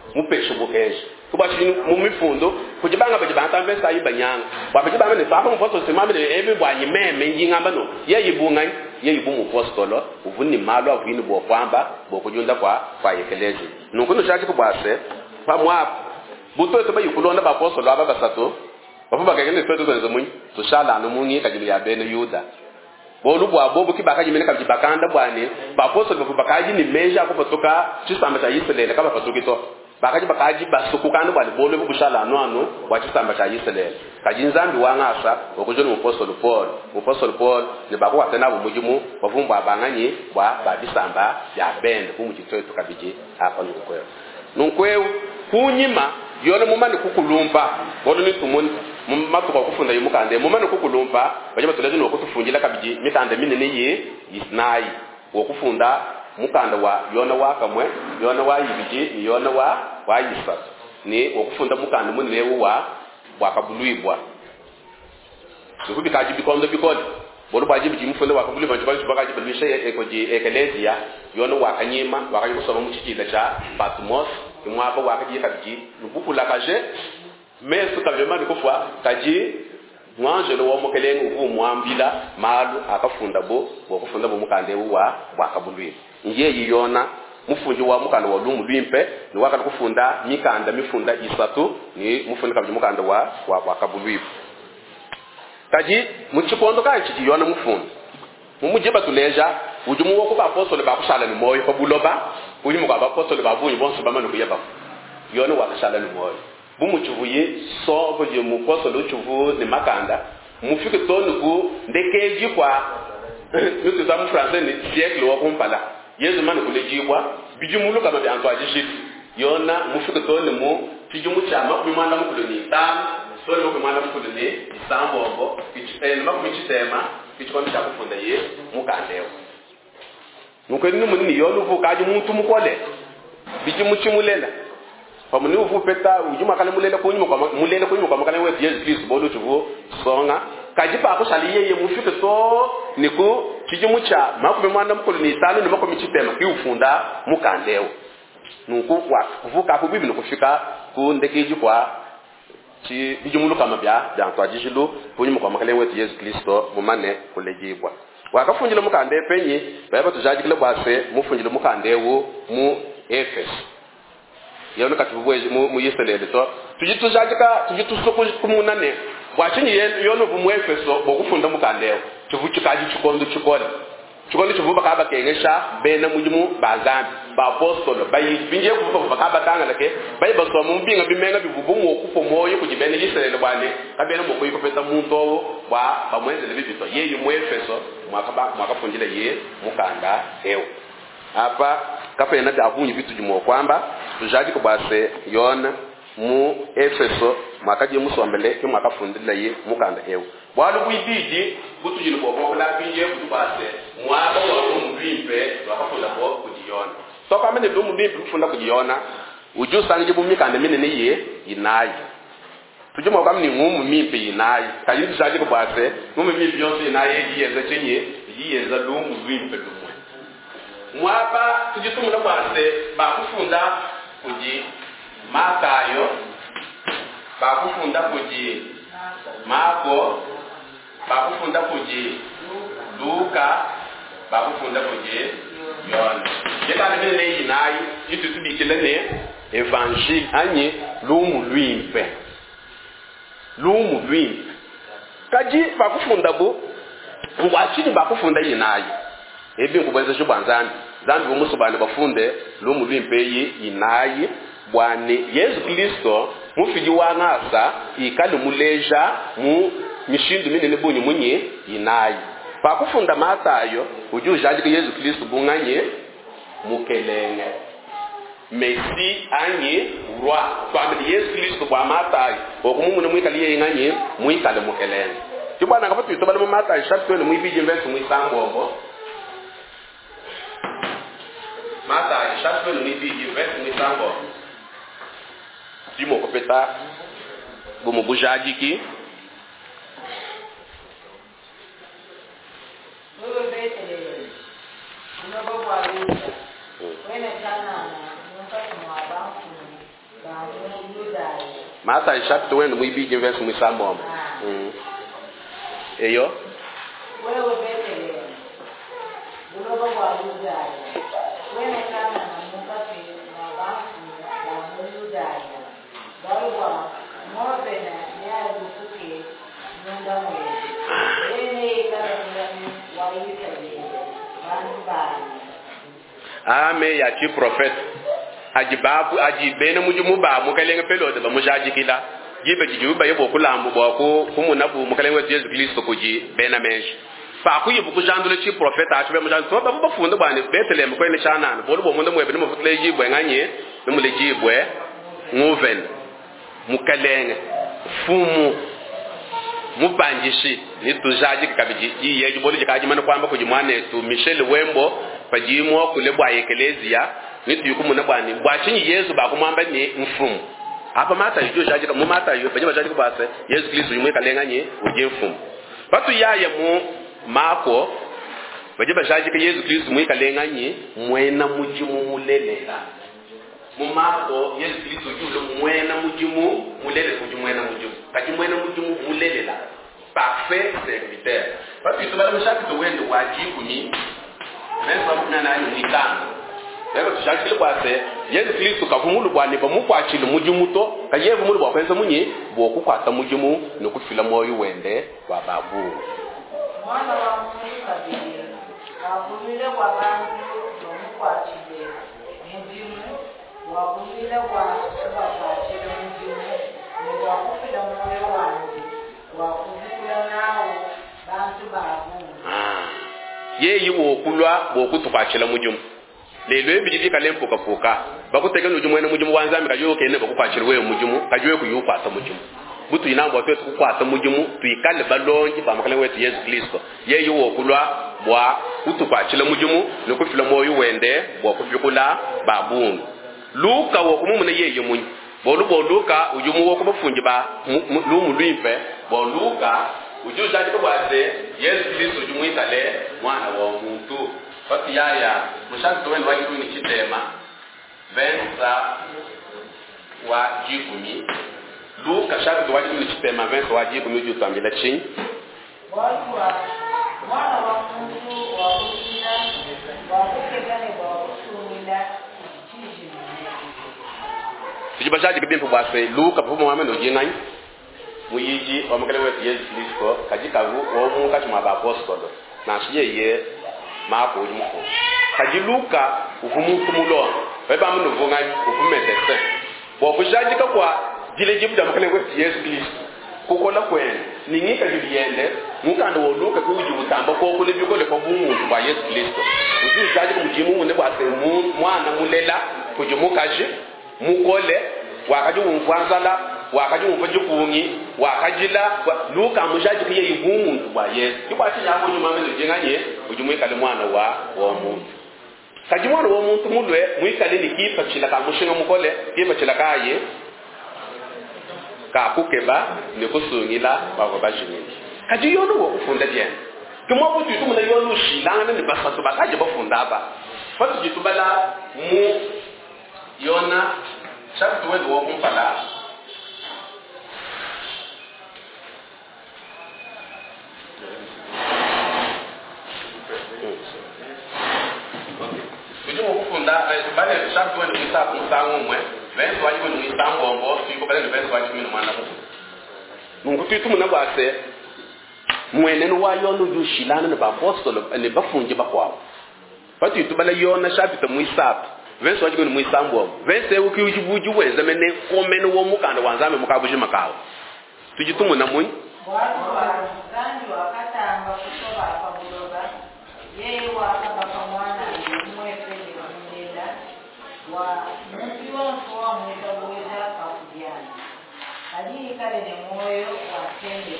mu peixe boqueje tu ba chi mu mifundo kujibanga ba jibanga tambe sa yi banyanga ba ba jibanga ne fa ko foto se mamele ebe bwa nyi meme njinga mbano ye yibunga ye yibu mu apostolo uvuni malo avini bo kwamba bo kujunda kwa kwa yekeleje nukuno chaji ko base pa mwa buto to ba yikulonda ba apostolo aba basato bafu ba kagene to to nzomunyi to shala no munyi kagili ya bene yuda bolu bwa bobu kibaka jimene kabji bakanda bwane ba apostolo bafu bakaji ni meja ko potoka chisamba cha Israeli kaba potoki to bakaji bakaji basukukana bali bolu bu shala no ano wa chisamba cha Israeli kaji nzambi wangasa okujona apostolo Paul apostolo Paul ne bako watena bumujimu bavumba abanganyi bwa babisamba ya bende kumujito to kabiji apa nukweo nukweo kunyima yona mumani kukulumpa bodo ni tumuni mumatu kwa kufunda yimukande mumani kukulumpa bajaba tulezi no kutufunjila kabiji mitande minene ye isnai wo kufunda mukanda wa yona wa kamwe yona wa yibiji ni yona wa wa yisa ni wo kufunda mukanda munene wa wa kabuluibwa zukubi kaji bikondo bikoli bodo baji biji mfunda wa kabuluibwa baji bakaji bilishe ekoji ekelezia yona wa kanyima wa kaji kusoma muchikila cha Patmos kimwaba wakaji kabiji nubuku la kaje mais ce qu'avait ko fois kaji mwanje lo womokelenga uvu mwambila malu akafunda bo bokufunda bo mukande wa wakabulwi nje yiyona mufunji wa mukanda wa lumu lwimpe ni wakati kufunda mikanda mifunda isatu ni mufunji kabiji mukanda wa wakabulwi kaji muchikondo ka chiji yona mufunda mumujiba tuleja ujumu wako ba apostole ba kushala ni moyo ko buloba ujumu ba apostole ba bunyi bonso ba manu kuyeba yona wa kushala ni moyo bumuchuvuye so ko je mu apostole chuvu ni makanda mufike tonu ku ndekeji kwa nusu za mu français ni siècle wa kumpala yezu manu kulejibwa bijumulu kama bya antwa jishit yona mufike tonu mu tijumu chama kumanda mu kuloni tam so lo kumanda mu kuloni sambo kichitema makumichitema kichikondo cha kufunda ye mukandeo nukwenu munini yolu vukaji muntu mukole biji muchimulela pamuni uvupeta ujuma kale mulela kunyuma kwa mulela kunyuma kwa makale we Yesu Kristo bodo chuvo songa kaji pa ko shaliye ye mufike to niku kijimu cha makube mwana mukolo ni tano ni makomichitema ki ufunda mukandeo nuku kwa vuka ku bibi nukufika ku ndekeji kwa chi bijumulu kama bya bya twajishilo kunyuma kwa makale we Yesu Kristo mumane kulejibwa wakafunjile mukande penye baba tujajikile bwase mufunjile mukande wo mu Efes yona katubwe mu mu Yeselele to tujitujajika tujitusuku kumunane wachinyi yona mu Efes bokufunda mukande wo tuvuchikaji chikondo chikole chikondo chivuba kaba kengesha bena mujimu bazambi ba apostolo bayi binje kuvuba kaba tanga lake bayi baso mu mbinga bimenga bivubu mu okupo moyo kujibene Yeselele bwane kabena mu koyiko pesa muntu wa bamwenzele bibito yeyi mu Efeso mwakaba mwakafunjile ye mukanda ewo apa kapena davunyi vitu jimo kwamba tujaji kubase yona mu Efeso mwakaje musombele ke mwakafundila ye mukanda ewo bwalo bwibiji butujile bokokla binje kutubase mwaba wa mumrimpe wakafunda bo kujiyona so kama ne do mumrimpe kufunda kujiyona uju sanje bumikande minene ye inayi tujuma kama ni ngumu mimpe inayi kaji tujaji kubase ngumu mimpe yonse inayi yiyeza chenye yiyeza lungu lwimpe lumwe mwapa tujitumula bwase bakufunda kuji Matayo bakufunda kuji Marko bakufunda kuji Luka bakufunda kuji Yohana yeka nene inayi itutubikile ne evangile anye lumu lwimpe lumu lwimpe kaji bakufunda bu ngwachini bakufunda inayi ebi nkubwenza shubwanzani zambi bomusubane bafunde lumu lwimpe yi inayi bwane Yesu Kristo mufiji wangasa ikali muleja mu mishindu minene bunyi munye inayi pakufunda Matayo ujujaji ke Yesu Kristo bunganye mukelenge Messi anye roi kwambi Yesu Kristo bwa Matayo okumumune mwikali yenganye mwikale mukelenge tibwana ngapatu itobale mu Matayo chapter one mwibije verse mwisangombo Matayo chapter one mwibije verse mwisangombo dimo kopeta bomo bujaji ki wewe bete unabobo alisa wena sana na mpaka mwabangu Mata chapter when we be verse mu sambo. Mm. Eyo. Wewe Bethlehem. Uloba wa Yuda. Wewe kana na Mungu pe na watu wa Yuda. Baba mobe na ya rusuke nunda mwe. Wewe kana ni wa Israeli. Baba. Ame ya chi prophet. Ajibabu ajibene mujumu ba mukalenge pelo de ba mujaji kila. Jibe jijuba yebo kulambu bo ko kumunabu mukalenge Yesu Kristo kuji bena mesh. Fa ku yibu ku jandule chi profeta atwe mujandu to ba ba funde ba ne Bethlehem ko ne chana bo bo munde mwebe ne mufutle jibwe nganye ne mule jibwe nguven mukalenge fumu mubanjishi ni tujaji kabiji yi yeji boli jikaji man kwamba ku jimane tu Michel Wembo pajimo kule bwa ekelezia ni tu yukumu ne bwani bwachinyi Yesu ba kumamba ni mfumu apa mata yo jaji ka mu mata yo pajima jaji ko base Yesu Kristo yumwe kalenga nye uje mfumu batu yaye mu mako bajiba jaji ka Yesu Kristo mwe kalenga nye mwena mujimu mulelela mu mako Yesu Kristo yulo mwena mujimu mulele kujimu mwena mujimu kati mwena mujimu mulelela parfait serviteur batu tubala mshaki to wendo wajibu ni Mensa muna na ni kanga lero tushakile kwase Yesu Kristo kavumulu bwane bamukwachile mujimuto kayevu mulu bwakwenza munyi bokukwata mujimu nokufila moyo wende wa babu mwana wa Mungu kabili akumile kwa bantu nomukwachile mujimu wakumile kwa bakwachile mujimu ni wakufila moyo wanje wakufila nao bantu babu ye yi wo kulwa bo kutukwachila mujimu lelo ebijiji kalempo kapoka bakutega nujumu ene mujimu wanzami kajo kene bakukwachira we mujimu kajo ku yukwata mujimu butu inambo twe tukwata mujimu tuikale balonji pamakale wetu Yesu Kristo ye yuwo kulwa bwa kutukwachira mujimu nokufila moyo wende bwa kufikula babungu Luka wo kumumune ye yemunyi bolu bo Luka ujumu wo kubafunji ba lumu luimpe bo Luka uju jadi ko bwase Yesu Kristo ujumu itale mwana wa muntu Bati yaya, mshaki tuwenu wajibu ni chitema, vensa wa jikumi. Luka shaki tuwa wajibu ni chitema, vensa wa jikumi uju tuambila chini. Wajua, mwana wa Mungu wa Ulina, wa kukegane wa Ulina, chiji Tujibashaji kibimpu bwase, Luka pumu wamendo jinganyi. Muyiji, wamakale wetu Yesu Kristo, kajika wa umu kachuma ba apostolo. Na ashiye ye, mako ujumuko kajiluka ufumutu mulo baba munu vungani ufumete bo kujajika kwa jile jibuda makale wetu Yesu Kristo kukola kwen ningi kajibiyende mukando woluka kuji utamba ko kule bikole ko bumuntu kwa Yesu Kristo uzi jaji mujimu ne bwase mu mwana mulela kujumukaje mukole wakaji umvanzala wakaji umvajukungi wakajila Luka mujaji kiye yumuntu kwa Yesu ikwati yabo nyuma mwe jenganye ujumwikale mwana wa wa muntu kaji mwana wa muntu mulwe mwikale nikipa chila ka mushinga mukole kipa chila kaye ka kukeba ne kusungila bako bajini kaji yono wo kufunda jeni kimo butu tumuna yono shilanga ne basato bakaje bafunda aba fatu jitubala mu yona chapter wewe wo kumpala Tujumu kufunda bale chapter wewe ni sapu sangu mwe venso wajibu ni sambombo siko bale venso wajibu ni mwana Mungu Mungu tuitu muna bwase mweneno wa yono yushilana ne ba apostolo ne bafunje bakwawo fatu itu bale yona chapter mu isapu venso wajibu ni muisambombo venso uki ujibuju wenza mene komene wo mukanda wanzame mukabuje makawo tujitu na munyi watu wa zanju wakatamba kutoba pabuloba yeye wakabaka mwana mwefele kumenda wa mtu wa mweza mweza kakudiana hadi kale ne moyo wa tende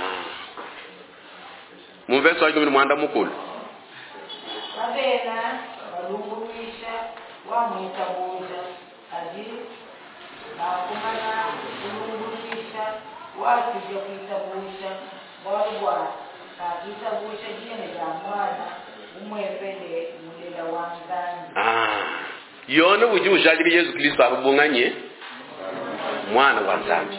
muveso wajibu ni mwanda mukulu kabena walungumisha wa mweza mweza hadi na kumana kulungumisha watu ndio kuitabusha walwa kakitabusha jine za mwana umwepele mulela wanzani ah yona uji ujali Yesu Kristo abunganye mwana wa nzambi.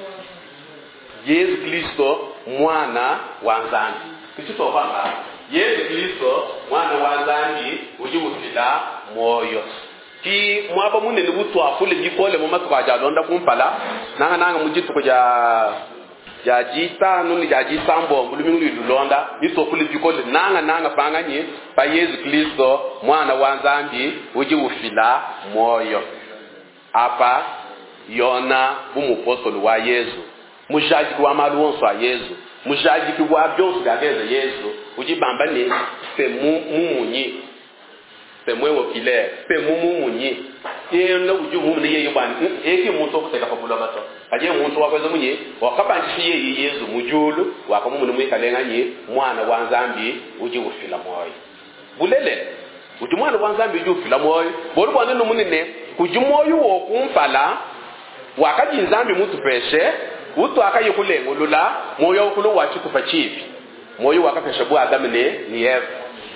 Yesu Kristo mwana wa nzambi. Kichito kwamba Yesu Kristo mwana wa nzambi ujibufila moyo. Ki mwaba munene butu afule gikole mu matuka ja londa kumpala nanga nanga mujitu kuja ja jita nuni ja jisambo mulumi lulonda itokule gikole nanga nanga panganye pa Yesu Kristo mwana wa nzambi ujibufila moyo. Apa yona bumupostoli wa Yesu mujaji kwa maluonso a Yesu mujaji kwa byonso gageza Yesu ujibamba ni se mumunyi se mwewo kile se mumunyi ye na uju mumunyi ye yobani eki muntu okuteka fabula bato aje muntu wakweza munyi wakabanji ye Yesu mujulu wakamumuntu mwikalenga mwana wa nzambi uji ufila moyo bulele uji mwana wa nzambi uji ufila moyo bolu bwana no munene kuji moyo wo kumpala wakaji nzambi mutu peshe utu akayikulengelula moyo okulo wachi kufachipi moyo wakapesha bwa Adam ne ni Eva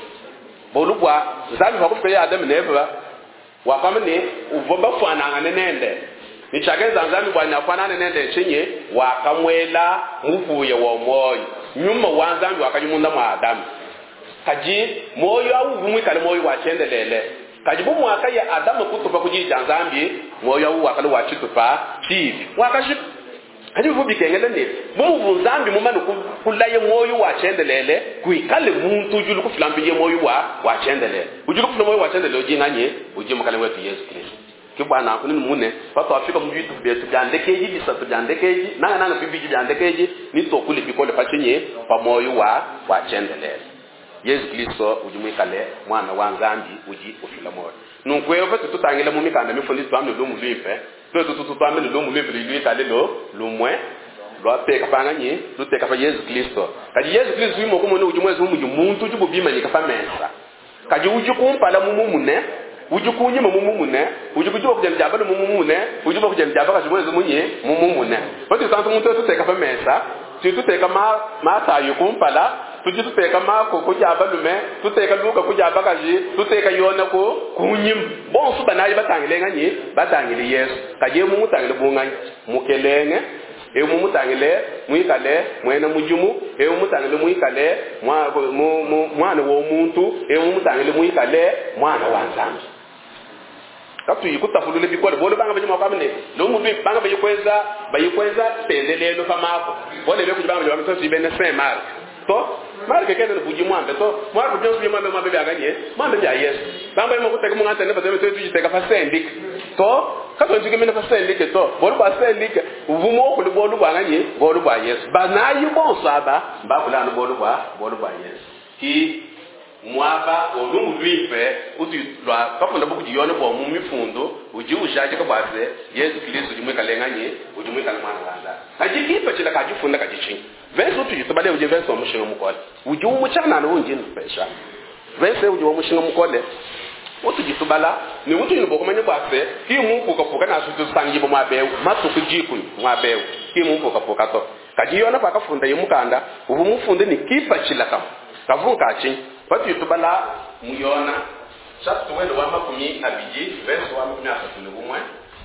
bolubwa nzambi bakupela Adam ne Eva wakamne uvoba fana nende ni chageza nzambi bwa nyafana nende chenye wakamwela muvuye wa moyo nyuma wa nzambi wakanyumunda mwa Adam kaji moyo au vumwikale moyo wachendelele kajibu mwaka ya Adam kutupa kujija nzambi moyo au wakalo wachitupa chipi wakashi Hadi vubi kengele ne mu nzambi mu manu kulaye moyo wa chendelele kuikale muntu julu ku flambiye moyo wa wa chendelele ujulu ku moyo wa chendelele ujinganye ujimukale wetu Yesu Kristo kibana akuni mune pato afika mu bitu betu byandekeji bisatu byandekeji nanga nanga bibiji byandekeji ni to kuli bikole pachenye pa moyo wa wa chendelele Yesu Kristo ujimukale mwana wa nzambi uji ufila moyo nunkweyo fetu tutangile mu mikanda mifundisi twamu lo mu life to to to twamu lo mu life li tale lo lumwe lo te kapanga nyi lo te kapa Yesu Kristo kaji Yesu Kristo yimo ko mo ujumwezi mu muntu ujubu bima ni kafa mensa kaji uju kumpala mu mumune uju kunyima mu mumune uju kujuba kujya mjabalo mu mumune ujuba kujya mjabaka jumwezi munye mu mumune bati santu muntu to te kapa mensa tu tu te kama mata yukumpala tuji tuteka mako kujaba lume tuteka luka kujaba kaji tuteka yona ko kunyim bon su banayi batangile nganye batangile Yesu kaje mu mutangile bunganyi mukelenge e mu mutangile muikale mwena mujumu e mu mutangile muikale mwa mwana wo muntu e mu mutangile muikale mwana wa nzambi katu yikutafulule bikole bole banga bajima kwamne lo mu banga bayikweza bayikweza tendelelo famako bole be kujaba bajima mtoto ibene semar to marke kene buji mwambe to mwarko jonsu yema me mabe aganye mwambe ya Yesu bamba yema kuteka mungata ne bateme to tujiteka fa sendik to kato njike mena fa sendik to bolu ba sendik uvumo ko le bolu ba aganye bolu ba Yesu bana yubo saba ba kula no bolu ba bolu ba Yesu ki mwaba olumu lwipe uti lwa kafunda buku yone bo mu mifundo uji ushaje ka baze Yesu Kristo jimwe kalenganye ujimwe kalmana wanda ajikipa chila kajifunda kajichinga verse utu yitubale uje verse wa mushinga mukole uje umuchana na unje nfesha verse uje wa mushinga mukole utu yitubala ni utu yinbo komanye base ki mu ko ko kana su sangi bo mabewu matu kujiku mabewu ki mu ko ko kato kajiyona pa kafunda yimukanda ubu mufunde ni kipa chila kam kavunka chin pati yitubala muyona chapter wendo wa makumi abiji verse wa makumi asatu ni bumwe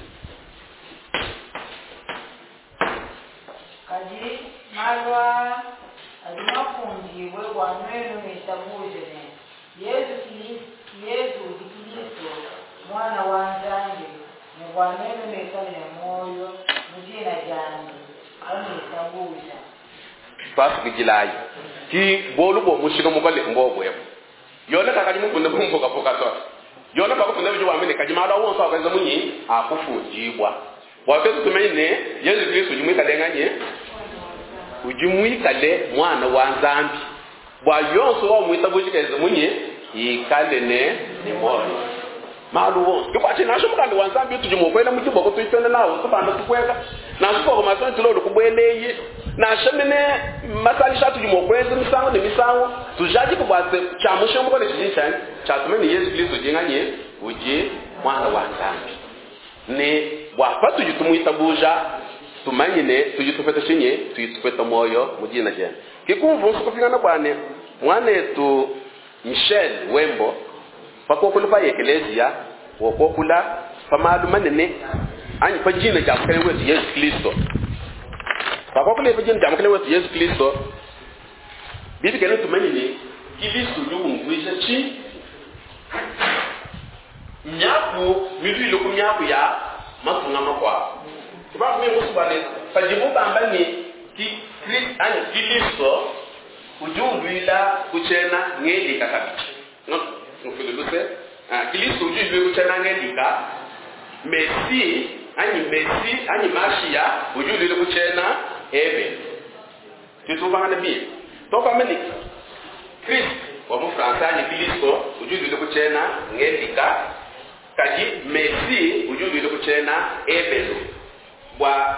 kaji malwa alimafundiwe wanwenu metabujene Yesu Kristo Yesu Kristo mwana wa nzambi ni wanwenu mekale moyo mjina jani ametabusha pasu kijilayi ki bolu bo mushiga mukole ngobwe yona kakaji mukunda bumboka pokato yona bako kunda bijo wamene kaji mala wonso akaza munyi akufujibwa wafetu tumeine Yesu Kristo jumwika lenganye ujumwikale mwana wa nzambi bwa yonso wa mwita bujikeze munye ikale ne ni moyo malu wonso kikwati nasho mukande wa nzambi tujumokwela mujibo ko tuyitona nawo tubanda tukweka nasho ko masonti lo kubweleye nashemene masali shatu jumokweza misango ne misango tujaji ko bwase chamushe mukole chinchan chatumeni Yesu Kristo jinganye uje mwana wa nzambi ne bwa tujitumuita buja tumanyine tujitufeta shinye tuyitufeta moyo mujina je kikumvu sukufingana bwane mwane tu Michel Wembo pakokulu pa eklezia wokokula pamalu manene ani pa jina jam kale wetu Yesu Kristo pa ko kale pa jina jam kale wetu Yesu Kristo bibi kale tu mani ni Kristo yu ngwisa chi nyaku midu ile kumyaku ya matunga makwa ba mi musubane pa jibu bamba ni ki Kristo ani Kristo ujulwila kuchena ngeli kakabichi no ngufuluse ah Kristo ujulwila kuchena ngeli ka Messi ani Messi ani Mashia ujulwila kuchena ebe kitu bana bi toka meni Kristo wa mfransa ni Kristo ujulwila kuchena ngeli ka kaji Messi ujulwila kuchena ebe wa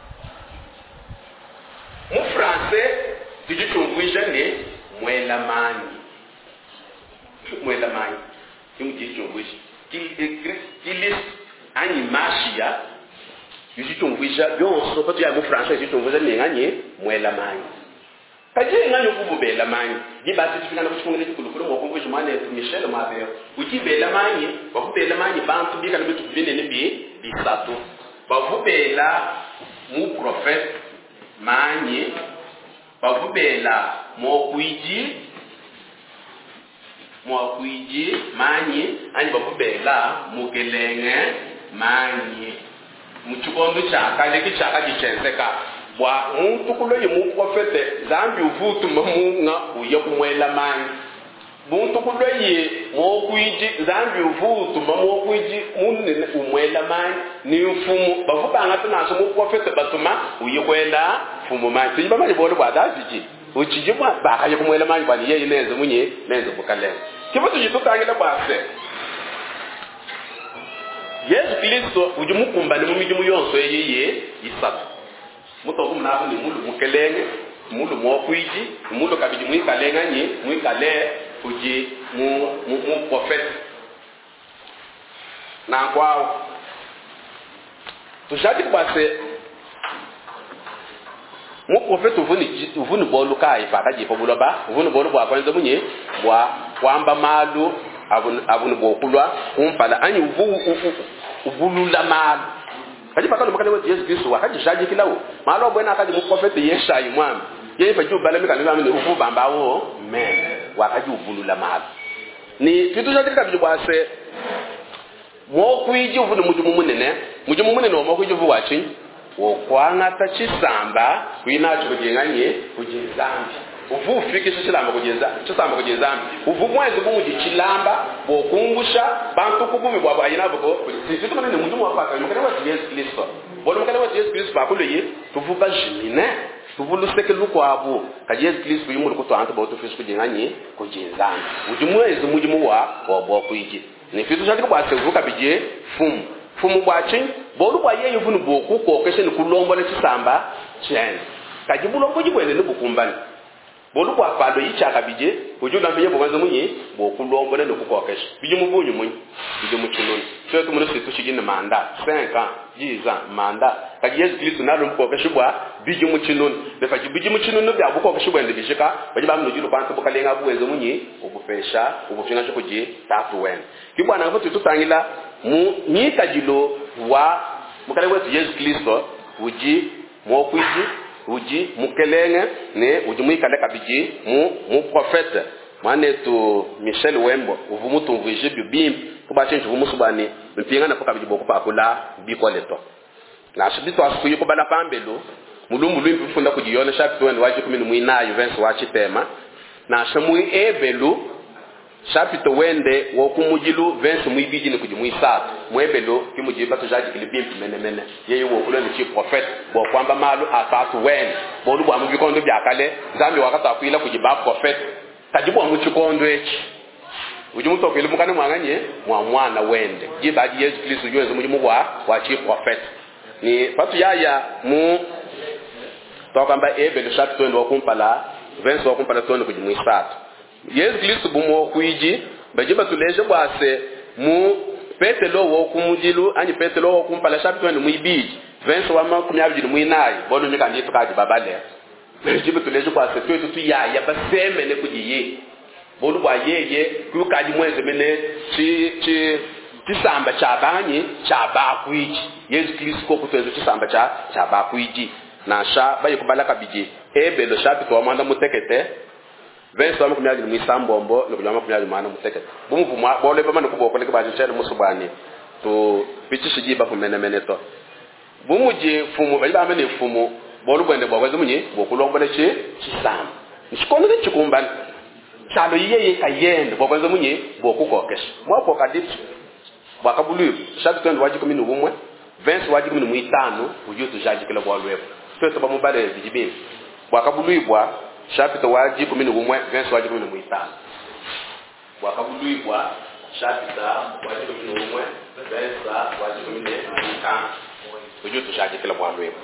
mfransa dijichungwisha ne mwela mani mwela mani kimu dijichungwisha kilis ani Mashia dijichungwisha byonso patu ya mu Français dijichungwisha ne nganye mwela mani kaje nganye kububela mani gibati tifingana kuchungule kulukulu ngokumbusha mane Michel Mabel ukibela mani bakubela mani bantu bika nabitu bine ne bi bisatu bakubela mu prophète mani bakubela mokuiji mokuiji mani ani bakubela mukelenge mani muchukondo chaka leki chaka gichenzeka bwa muntu kuloye mu profete zambi uvutu mamunga uye kumwela mani muntu kuloye mokuiji zambi uvutu mamokuiji munne umwela mani ni mfumu bakubanga tunaso mu profete batuma uye kwenda fumu mani tiba mali bolo bwa daziji uchije bwa bakaye kumwela mani bali yeye neze munye neze bukale kibo tujitutangila bwase Yesu Kristo ujumukumbane mu mijumu yonso yeye isatu muto kumnabu ni mulu mukelenge mulu mokuiji mulu kabiji mwikalenga nyi mwikale uji mu mu, mu prophet na kwao tujati bwase mu prophet uvuni uvuni bolu kai pakaje pobuloba uvuni bolu bwa kwanza munye bwa kwamba malu abun abun bokulwa kumpala anyi uvu ubulula malu kaji pakalo makale wa Yesu Kristo wakaji shaji kilawo malo bwana akaji mu prophet Yesha imwami yeye pa ju balame kana ngami uvu bambawo men wakaji ubulula malu ni fitu jati kabili bwase mo kuiji uvu mujumu munene mujumu munene wo mo kuiji uvu wachi wo kwanga ta chisamba kuina chukujenganye kujezambi uvu fikisha chilamba kujeza chisamba kujezambi uvu mwezi bumuji chilamba bo kungusha bantu kububi bwa bayina boko fitu munene mujumu wapaka mukale wa Yesu Kristo bolo mukale wa Yesu Kristo bakolo ye tuvuba jimine tuvuluseke luko abo ka Yesu Kristo yimu luko to anta bo to fisu kujenganye kujezambi ujumu mwezi mujumu wa bo kuiji ni fitu jati kwa sevuka bije fumu fumu bwachi bolu kwa yeye vunu boku ko kesheni kulombo le chisamba chen kajibulongo jibwele ne bukumbani bolu kwa pado yichaka bije ujunda mpenye bobanza munye boku lombo le nokukokesha bije mubunyu munye bije muchunoni so to muno situ shigine manda cinq ans dix ans manda kaji Yesu Kristo nalo mukokesha bwa bije muchunoni ne faji bije muchunoni bya bukokesha bwende bishika baje bamu julu pantu bukalenga bwenze munye ubufesha ubufina chokuje tatu wen kibwana ngo tutangila mu nyita jilo wa mukale wetu Yesu Kristo uji mokwiji uji mukelenge ne uji muikale kabiji mu mu prophète mane to Michel Wembo uvumu tumvije bibim kuba chenju umusubani mpinga na kabiji boko pakula bikoleto na shibito asikuyi kubala pambelo mulumbu lwimbi mfunda kujiona chapter one waji kumi muinayo verse wachi tema na shamu ebelu chapter wende wokumujilu verse muibiji ni kujimuisatu mwebelo kimujiba tojaji kilibimpi mene mene yeye wokulo ni chief prophet bo kwamba malu atatu wende bolu bwa mubikondo byakale zambi wakata kuila kujiba prophet kajibu amuchikondo echi ujimuto kwile mukane mwanganye mwa mwana wende jiba Yesu Kristo yozo mujimu wa wa chief prophet ni patu yaya mu tokamba ebelo chapter wende wokumpala verse wokumpala tono kujimuisatu Yesu Kristo bumo kuiji bajiba tuleje bwase mu petelo wo kumujilu ani petelo wo kumpala chapter one muibiji verse wa makumi abiri muinayi bono nyika ndi tukaji babale bajiba tuleje bwase twetu tu ya ya baseme ne kujiye bolu bwa yeye kukaji mweze mene chi chi tisamba cha banyi cha bakwiji Yesu Kristo ko kutwenzo tisamba cha cha bakwiji na sha bayi kubalaka biji ebe lo sha bitwa manda mutekete verse wa kumyaji mu isambombo no kunyama kumyaji mana mutekete bumu bumwa bole ba manu kuboko leke baje chele musubani to bichi ba kumene meneto bumu je fumu bayi ba mene fumu bolu bwende bwa munye bokulombo le chi chisamba nshikono ke chikumban chalo yeye kayende bwa munye bokukokesha mwapo kaditsu bakabulu chapitre twende waji kumi n'umwe verse waji kumi n'itano ujo tujaji kila bwa lwepo twese ba mubale bijibe bakabulu bwa chapitre waji kumi n'umwe verse waji kumi n'itano bakabulu bwa chapitre waji kumi n'umwe verse waji kumi n'itano ujo tujaji kila bwa lwepo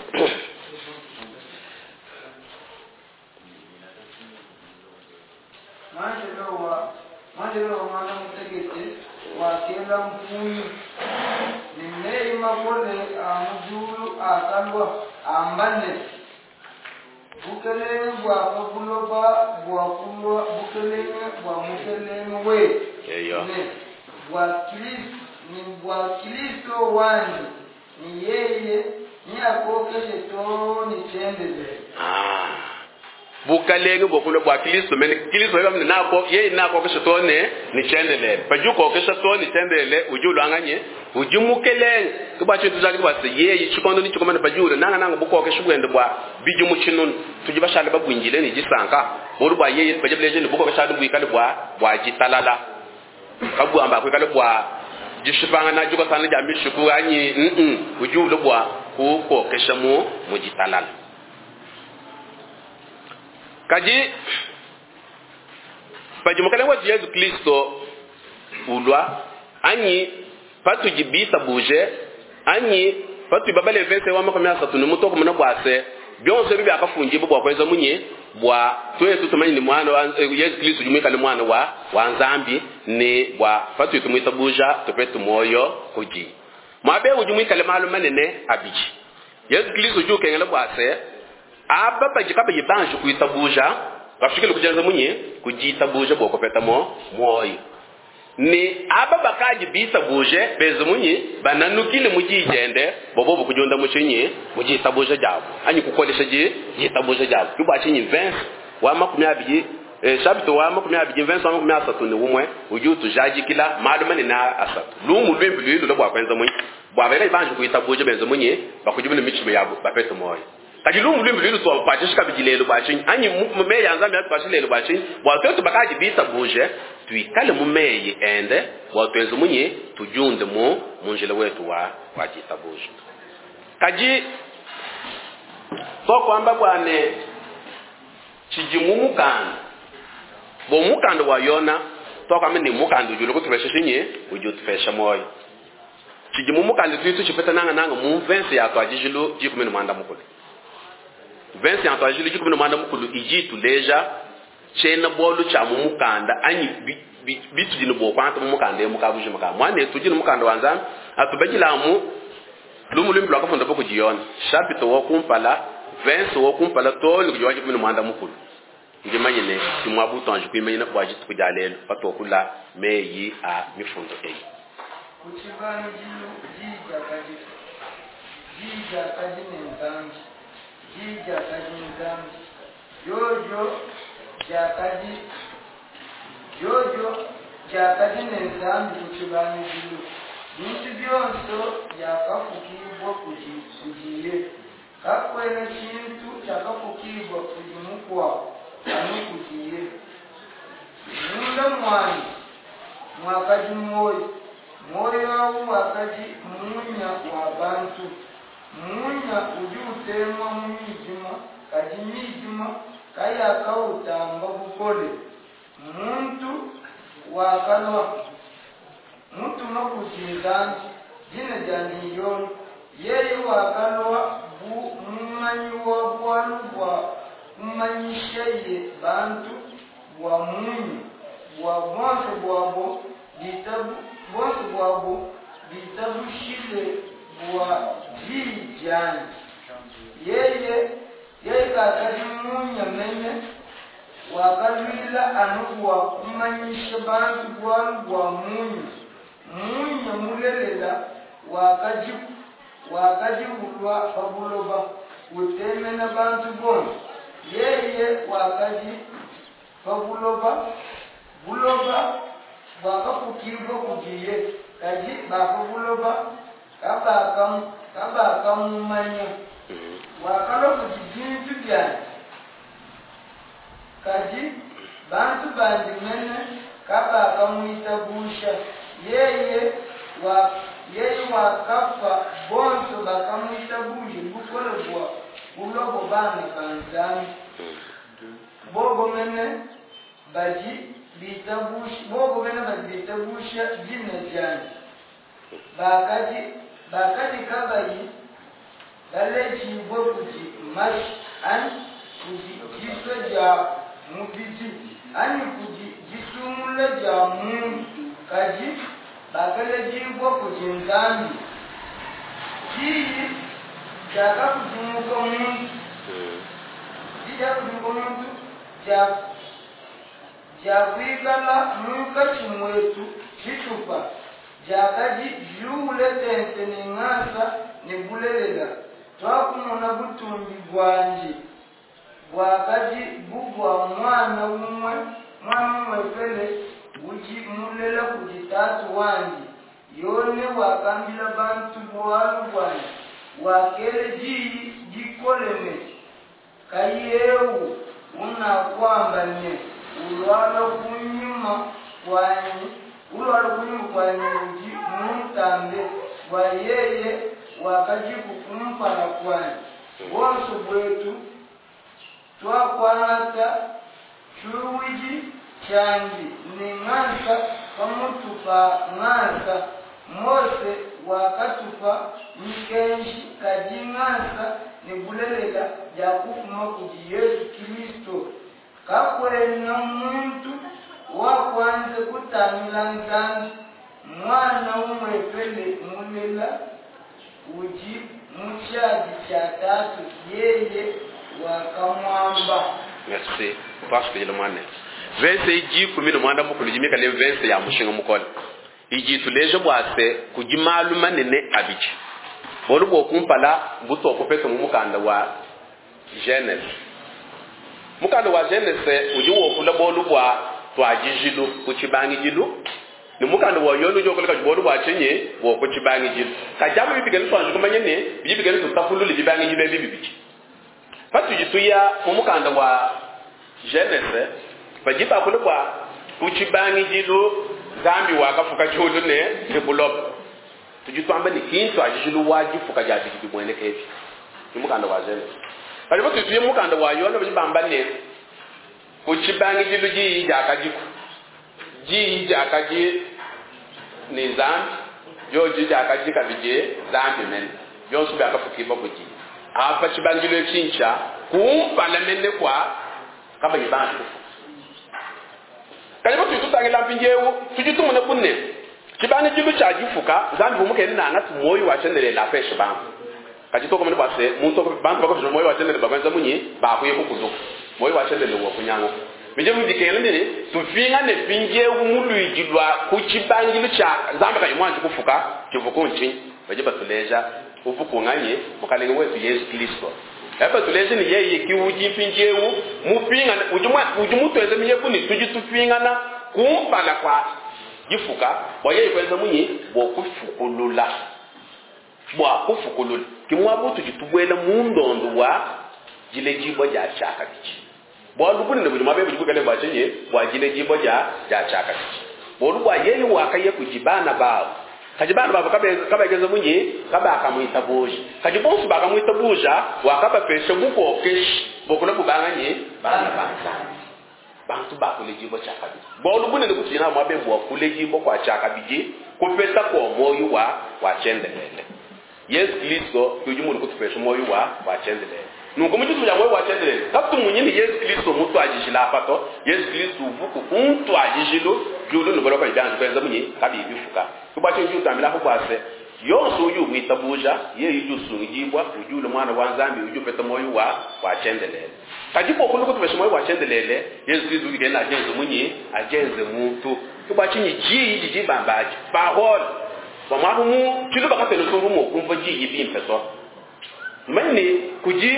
Manjelo manjelo mwana mutegete wakela mfuni nimei mabole amujulu akalwa ambane bukelene bwa kabuloba bwa kulwa bukelene bwa mukelene we eyo ne bwa Kristo ni bwa Kristo wani ni yeye ni akokeshe to ni tendele ah bukalenge bokulo bwa Kristo men Kristo yaba nako yeye nako kesho tone ni chendele pajuko kesho tone tendele ujulu anganye ujumukelenge kuba chintu zake bwase yeye chikondo ni chikomana pajure nanga nanga buko kesho gwende bwa bijumu chinun tujibashale bagwinjile ni jisanka boru bwa yeye pajableje ni buko kesho bwikale bwa bwa jitalala kabu amba kwikale bwa jishipanga na juko sana jambi shuku anyi mm ujulu bwa kuko kesho mu mujitalala kaji pajumukale wa Yesu Kristo ulwa anyi patu jibisa buje anyi patu babale vese wa makomya satunu mutoko muna bwase byonse bibi akafunje bwa kweza munye bwa twetu tumanyi ni mwana wa Yesu Kristo jumika ni mwana wa wa nzambi ni bwa patu tumwita buja tupetu moyo kuji mabe ujumika le malo manene abiji Yesu Kristo juke ngala bwase aba bajika bayibanju kuitabuja bafike kujenza munye kujitabuja boko peta mo moyo ni aba bakaji bitabuje bezo munye bananukile mujijende bobo bukujonda muchinye mujitabuja jabo anyi kukolesha je jitabuja jabo kuba chinyi vingt wa makumi abiji eh shabito wa makumi abiji vingt wa makumi asatu ni umwe ujutu jaji kila maluma ni na asatu lumu lwembi lwilo lobwa kwenza munye bwa bele banju kuitabuja bezo munye bakujibuna michime yabo bapeta moyo kajilumu limbi lilu to patishika bijilelo bachin anyi mume yanza mi atpashilelo bachin watoto bakaji bisa buje tuikale mumeye ende watoenzo munye tujunde mu munjele wetu wa wajita buje kaji to kwamba bwane chijimumu kan bo mukando wa yona to kwamba ni mukando julo kutufesha shinye ujo tufesha moyo chijimumu kan tuitu chipeta nanga nanga mu vense ya to ajijilo jikumene manda mukule vingt ans ajili jiku bino manda mukulu ijitu leja chena bolu cha mumukanda anyi bitu dino bo kwanta mumukanda e mukabuji maka mwane tujino mukanda wanzam atubajila mu lumu limbi lwa kafunda boko jiona chapito wo kumpala vingt wo kumpala tolo kujiwaji bino manda mukulu nje manyene timwabuto anju kuimenya kwa jitu kujalelo pato kula meyi a mifundo eyi kuchibani jino jija kaji jija kaji nzanji jija kaji nzambi jojo jakaji jojo jakaji nzambi kuchibani jilu bintu byonso yakafukibwa kujiye kakwene kintu chakafukibwa kujimukwa anu kujiye munda mwani mwakaji moyo moyo au mwakaji munya wa bantu munya ujutemwa mumijima kaji mijima kaya kautamba bukole muntu wakalwa muntu makujizanji jina janiyo yeye wakalwa bu mmanyi wa bwanu bwa mmanyisheye bantu bwa munyu bwa bwanso bwabo bitabu bwanso bwabo bitabu shile bwa jijani yeye yeye kakadi munya mene wakalwila anuwa kumanyisha bantu bwanu bwa munyu munye mulelela wakaji wakaji ulwa fabuloba utemena bantu bon yeye wakaji fabuloba buloba wakakukirwa kugiye kaji bakabuloba kabakam kabakamumanya wakalo kujijintu byane kaji bantu bandi mene kabakamwita busha yeye wa yeye wakafa bonso bakamwita busha bukolebwa ulobo bana kanzani bogo mene baji bitabusha bogo mene baji bitabusha jina jani bakaji bakaji kabayi baleji bokuji mash an kuji jisweja mubiji ani kuji jisumule ja mu kaji bakaleji bokuji nzambi ji jaga kujumuka mu ji jaga kujumuka mu ja jakwigala muka chimwetu chitupa jakaji jule tente ni ngasa ni bulelela twakumuna butumbi bwanje bwakaji bugwa mwana umwe mwana umwe pele uji mulela kujitatu wanji yone wakambila bantu bwalu bwanje wakele ji jikoleme kayewu una kwamba ne ulwalo kunyuma kwani ulwalo kunyuma kwani uji mutambe wa yeye wakaji kukumpa na kwani wonso bwetu twakwanata chuwiji changi ni ngasa kamutupa ngasa mose wakatupa mikenshi kaji ngasa ni bulelela jakufuma kuji Yesu Kristo kakwena muntu wakwanze kutamila nzanzi mwana umwe pele mulela uji muchaji cha tatu yeye wakamwamba. Merci parce que le mane verse iji kumi no mwanda mukulu jimika le verse ya mushinga mukole iji tuleje bwase kujimaluma nene abichi bolu bokumpala buto okupesa mu mukanda wa Genèse mukanda wa Genèse uji wokula bolu bwa twajijilu kuchibangi jilu ni mukanda wa yolu jokole ka bolu bwa chenye wo kuchibangi jilu ka jamu bibigani twanju kumanye ne bibigani tutafulu libibangi jilu bibibichi patu jituya mumukanda wa Genèse bajiba kule kwa kuchibangi jilu zambi wakafuka chulu ne develop tujitwamba ni kintu ajilu waji fuka jadi kibwene kefi mumukanda wa Genèse kali botu tuye mukanda wa yolo bajibamba ne kuchibangi jilu ji jakajiku ji jakaji ni zambi yo ji jakaji kabije zambi men yo suba akafukiba kuji apa chibangilo chincha kumpa lemene kwa kama yibantu kali botu tutangila mpinjewu tujitumune kunne chibani jilu cha jifuka zambi bumuke nina ngati moyo wa chendele la peshe bangu kajito ko mba se muntu ko bantu bako moyo wa chendele babanza munyi ba kuye kukuzo moyo wa chendele wo kunyango mije mudikele ndene tufinga ne pinjewu mulu ijilwa kuchibangilo cha zambi ka yimwanji kufuka kivukunchi baje batuleja uvukunganye mukalenge wetu Yesu Kristo eba tuleje ni yeye kiuji pinjewu mupinga ujumwa ujumutweze miye kuni tuji tupingana kumpala kwa gifuka boye kwenza munyi bokufukulula bwa kufukulula kimwabutu jitubwela mundondo wa jilejibo ja chaka kichi bwa lubuni ne bujuma be bujukale bwa chenye bwa jilejibo ja ja chaka kichi bolubwa yeye wakaye kujibana bao kajibana baba kabe kabe geza munyi kabe akamwita buja kajibonsu bakamwita buja wakaba peshe buko kesh bokuna kubanganye bana banza bantu bakulejibo chakabi bolu bune ne kutina mwabe bwa kulejibo kwa chakabije kupesa kwa moyo wa wa chendelele Yesu Kristo kujumu kutupesha moyo wa wa chendelele nuko mujitu ya moyo wa chendelele kaptu munyini Yesu Kristo mutu ajishila apato Yesu Kristo vuku untu ajishilo julu no boloka idanzu kwenza munyi kabi bifuka kubacho nju tamila ko kwase yonso yu mitabuja ye yu sungijibwa ujule mwana wa Nzambi uju peta moyo wa wa chendelele kajipo kuluko tubesha moyo wa chendelele Yesu Kristo ngena ajenze munyi ajenze muntu kuba chinyi ji ji bambaji parole kwa mabu mu kilo bakate no songo mo kumva ji yi bimpe so mani kuji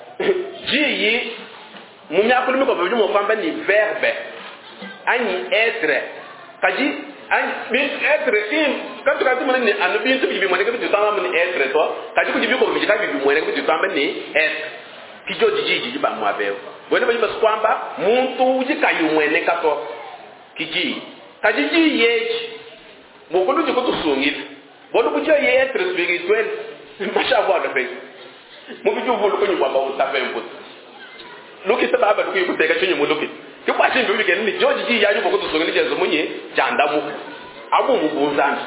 ji yi mu myakulu miko beju mo kwamba ni verbe ani être kaji ani mi être in quand tu as dit mon ni anu bi ntu bi mo ne ke tu tamba mon être to kaji kuji bi ko bi ka bi mo ne ke tu tamba ni être kijo ji ji ba mo abeo wena ba bas kwamba muntu uji kayu mwene kato kiji kaji ji yeji mo ko ndu ko to songil bo lu kuji ye être spirituel masha bo da fe mo bi ju vulu ko ni ba ba utape mbut luki saba ba luki kuteka chenye mo luki ki kwa chin bi ni George ji ya ju ko to songil je zumunye janda mu abu mu bonzana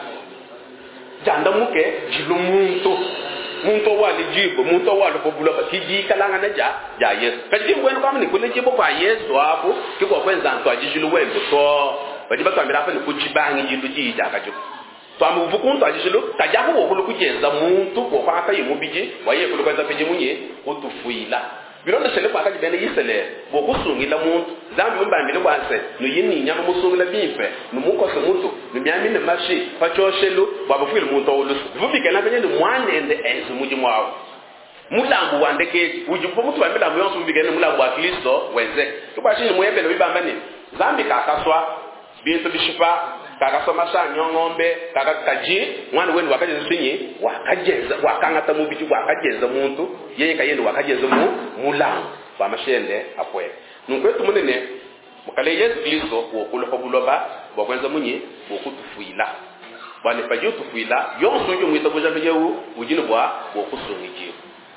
janda mu ke jilu muntu muntu wa ni jibo muntu wa lo bulo ba kiji kalanga na ja ja yes ka jibo en kwa ni ko le jibo kwa Yesu hapo ki kwa kwenza ntwa jilu wendo to ba jiba twambira fa ni ku jibangi jilu ji ja ka jo to amu vukunto ajilu ka ja ko ko ku jenza muntu ko kwa ka yimu biji wa ye ko kwenza peje munye ko tufuila bironda sele kwa ka jibene yisele bo ko sungila muntu zambi mbambile kwanse no yini nyama musungila bimpe no muko se muntu no myami ne mashi fa choshelu baba fuil muntu olu vubike na benye no mwane ende enzu muji mwawo mulambu wandeke ujupo mutu bambila mu yonsu vubike ne mulambu wa Kristo wenze to kwa chini mwebele bibamba ni zambi kakaswa bintu bishipa kakaswa masha nyongombe kakakaji mwana wenu wakaje sinyi wakajeza wakangata mubiji wakajeza muntu yeye kayendo wakajeza mu mulambu ba mashende apwe nukwetu munene mukale Yesu Kristo wo kulofa buloba bokwenza munyi bokutufuila bane pajo tufuila yonso yo mwita boja bejewu ujino bwa bokusungiji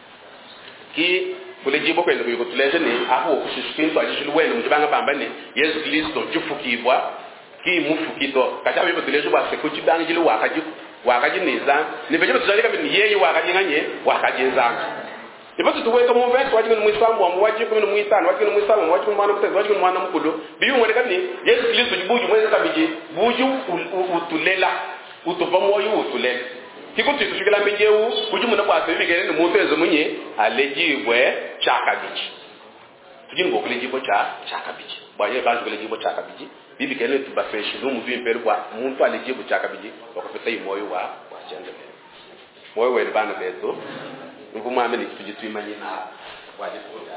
ki kule jibo kwenda kuyo kutuleze ni aho kushishipinto ajishulu wenu mjibanga bambane Yesu Kristo jufukibwa ki mufukito kachabe botuleze bwa sekuchi bangilu wakaji wakaji neza ni beje botuleka ni yeye wakaji nganye wakaji nzanga ibato tuweka mu verse wajibu mu isambu wa wajibu mu itano wajibu mu isambu wajibu mu mwana mutezi wajibu mu mwana mkudo biyu mwene kani Yesu Kristo jibuju mweze kabiji buju utulela utuva moyo utulela kikuti tushikila menjewu kujumu na kwa sebi gere ni mutezo munye alejibwe chaka bichi tujini ngo kulejibo cha chaka bichi baye bantu kulejibo chaka bichi bibi kele tubafresh no muvi impero kwa muntu alejibo chaka bichi wakapeta moyo wa wa chendele moyo wa bana bezo nguma ameni tujitwimanye na waje kuja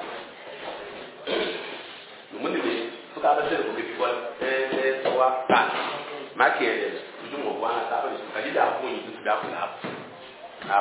numuni bi tukaba sele ko bikwa eh eh wa ta makele tujumo kwa ta ba kajida hapo ni tudapo hapo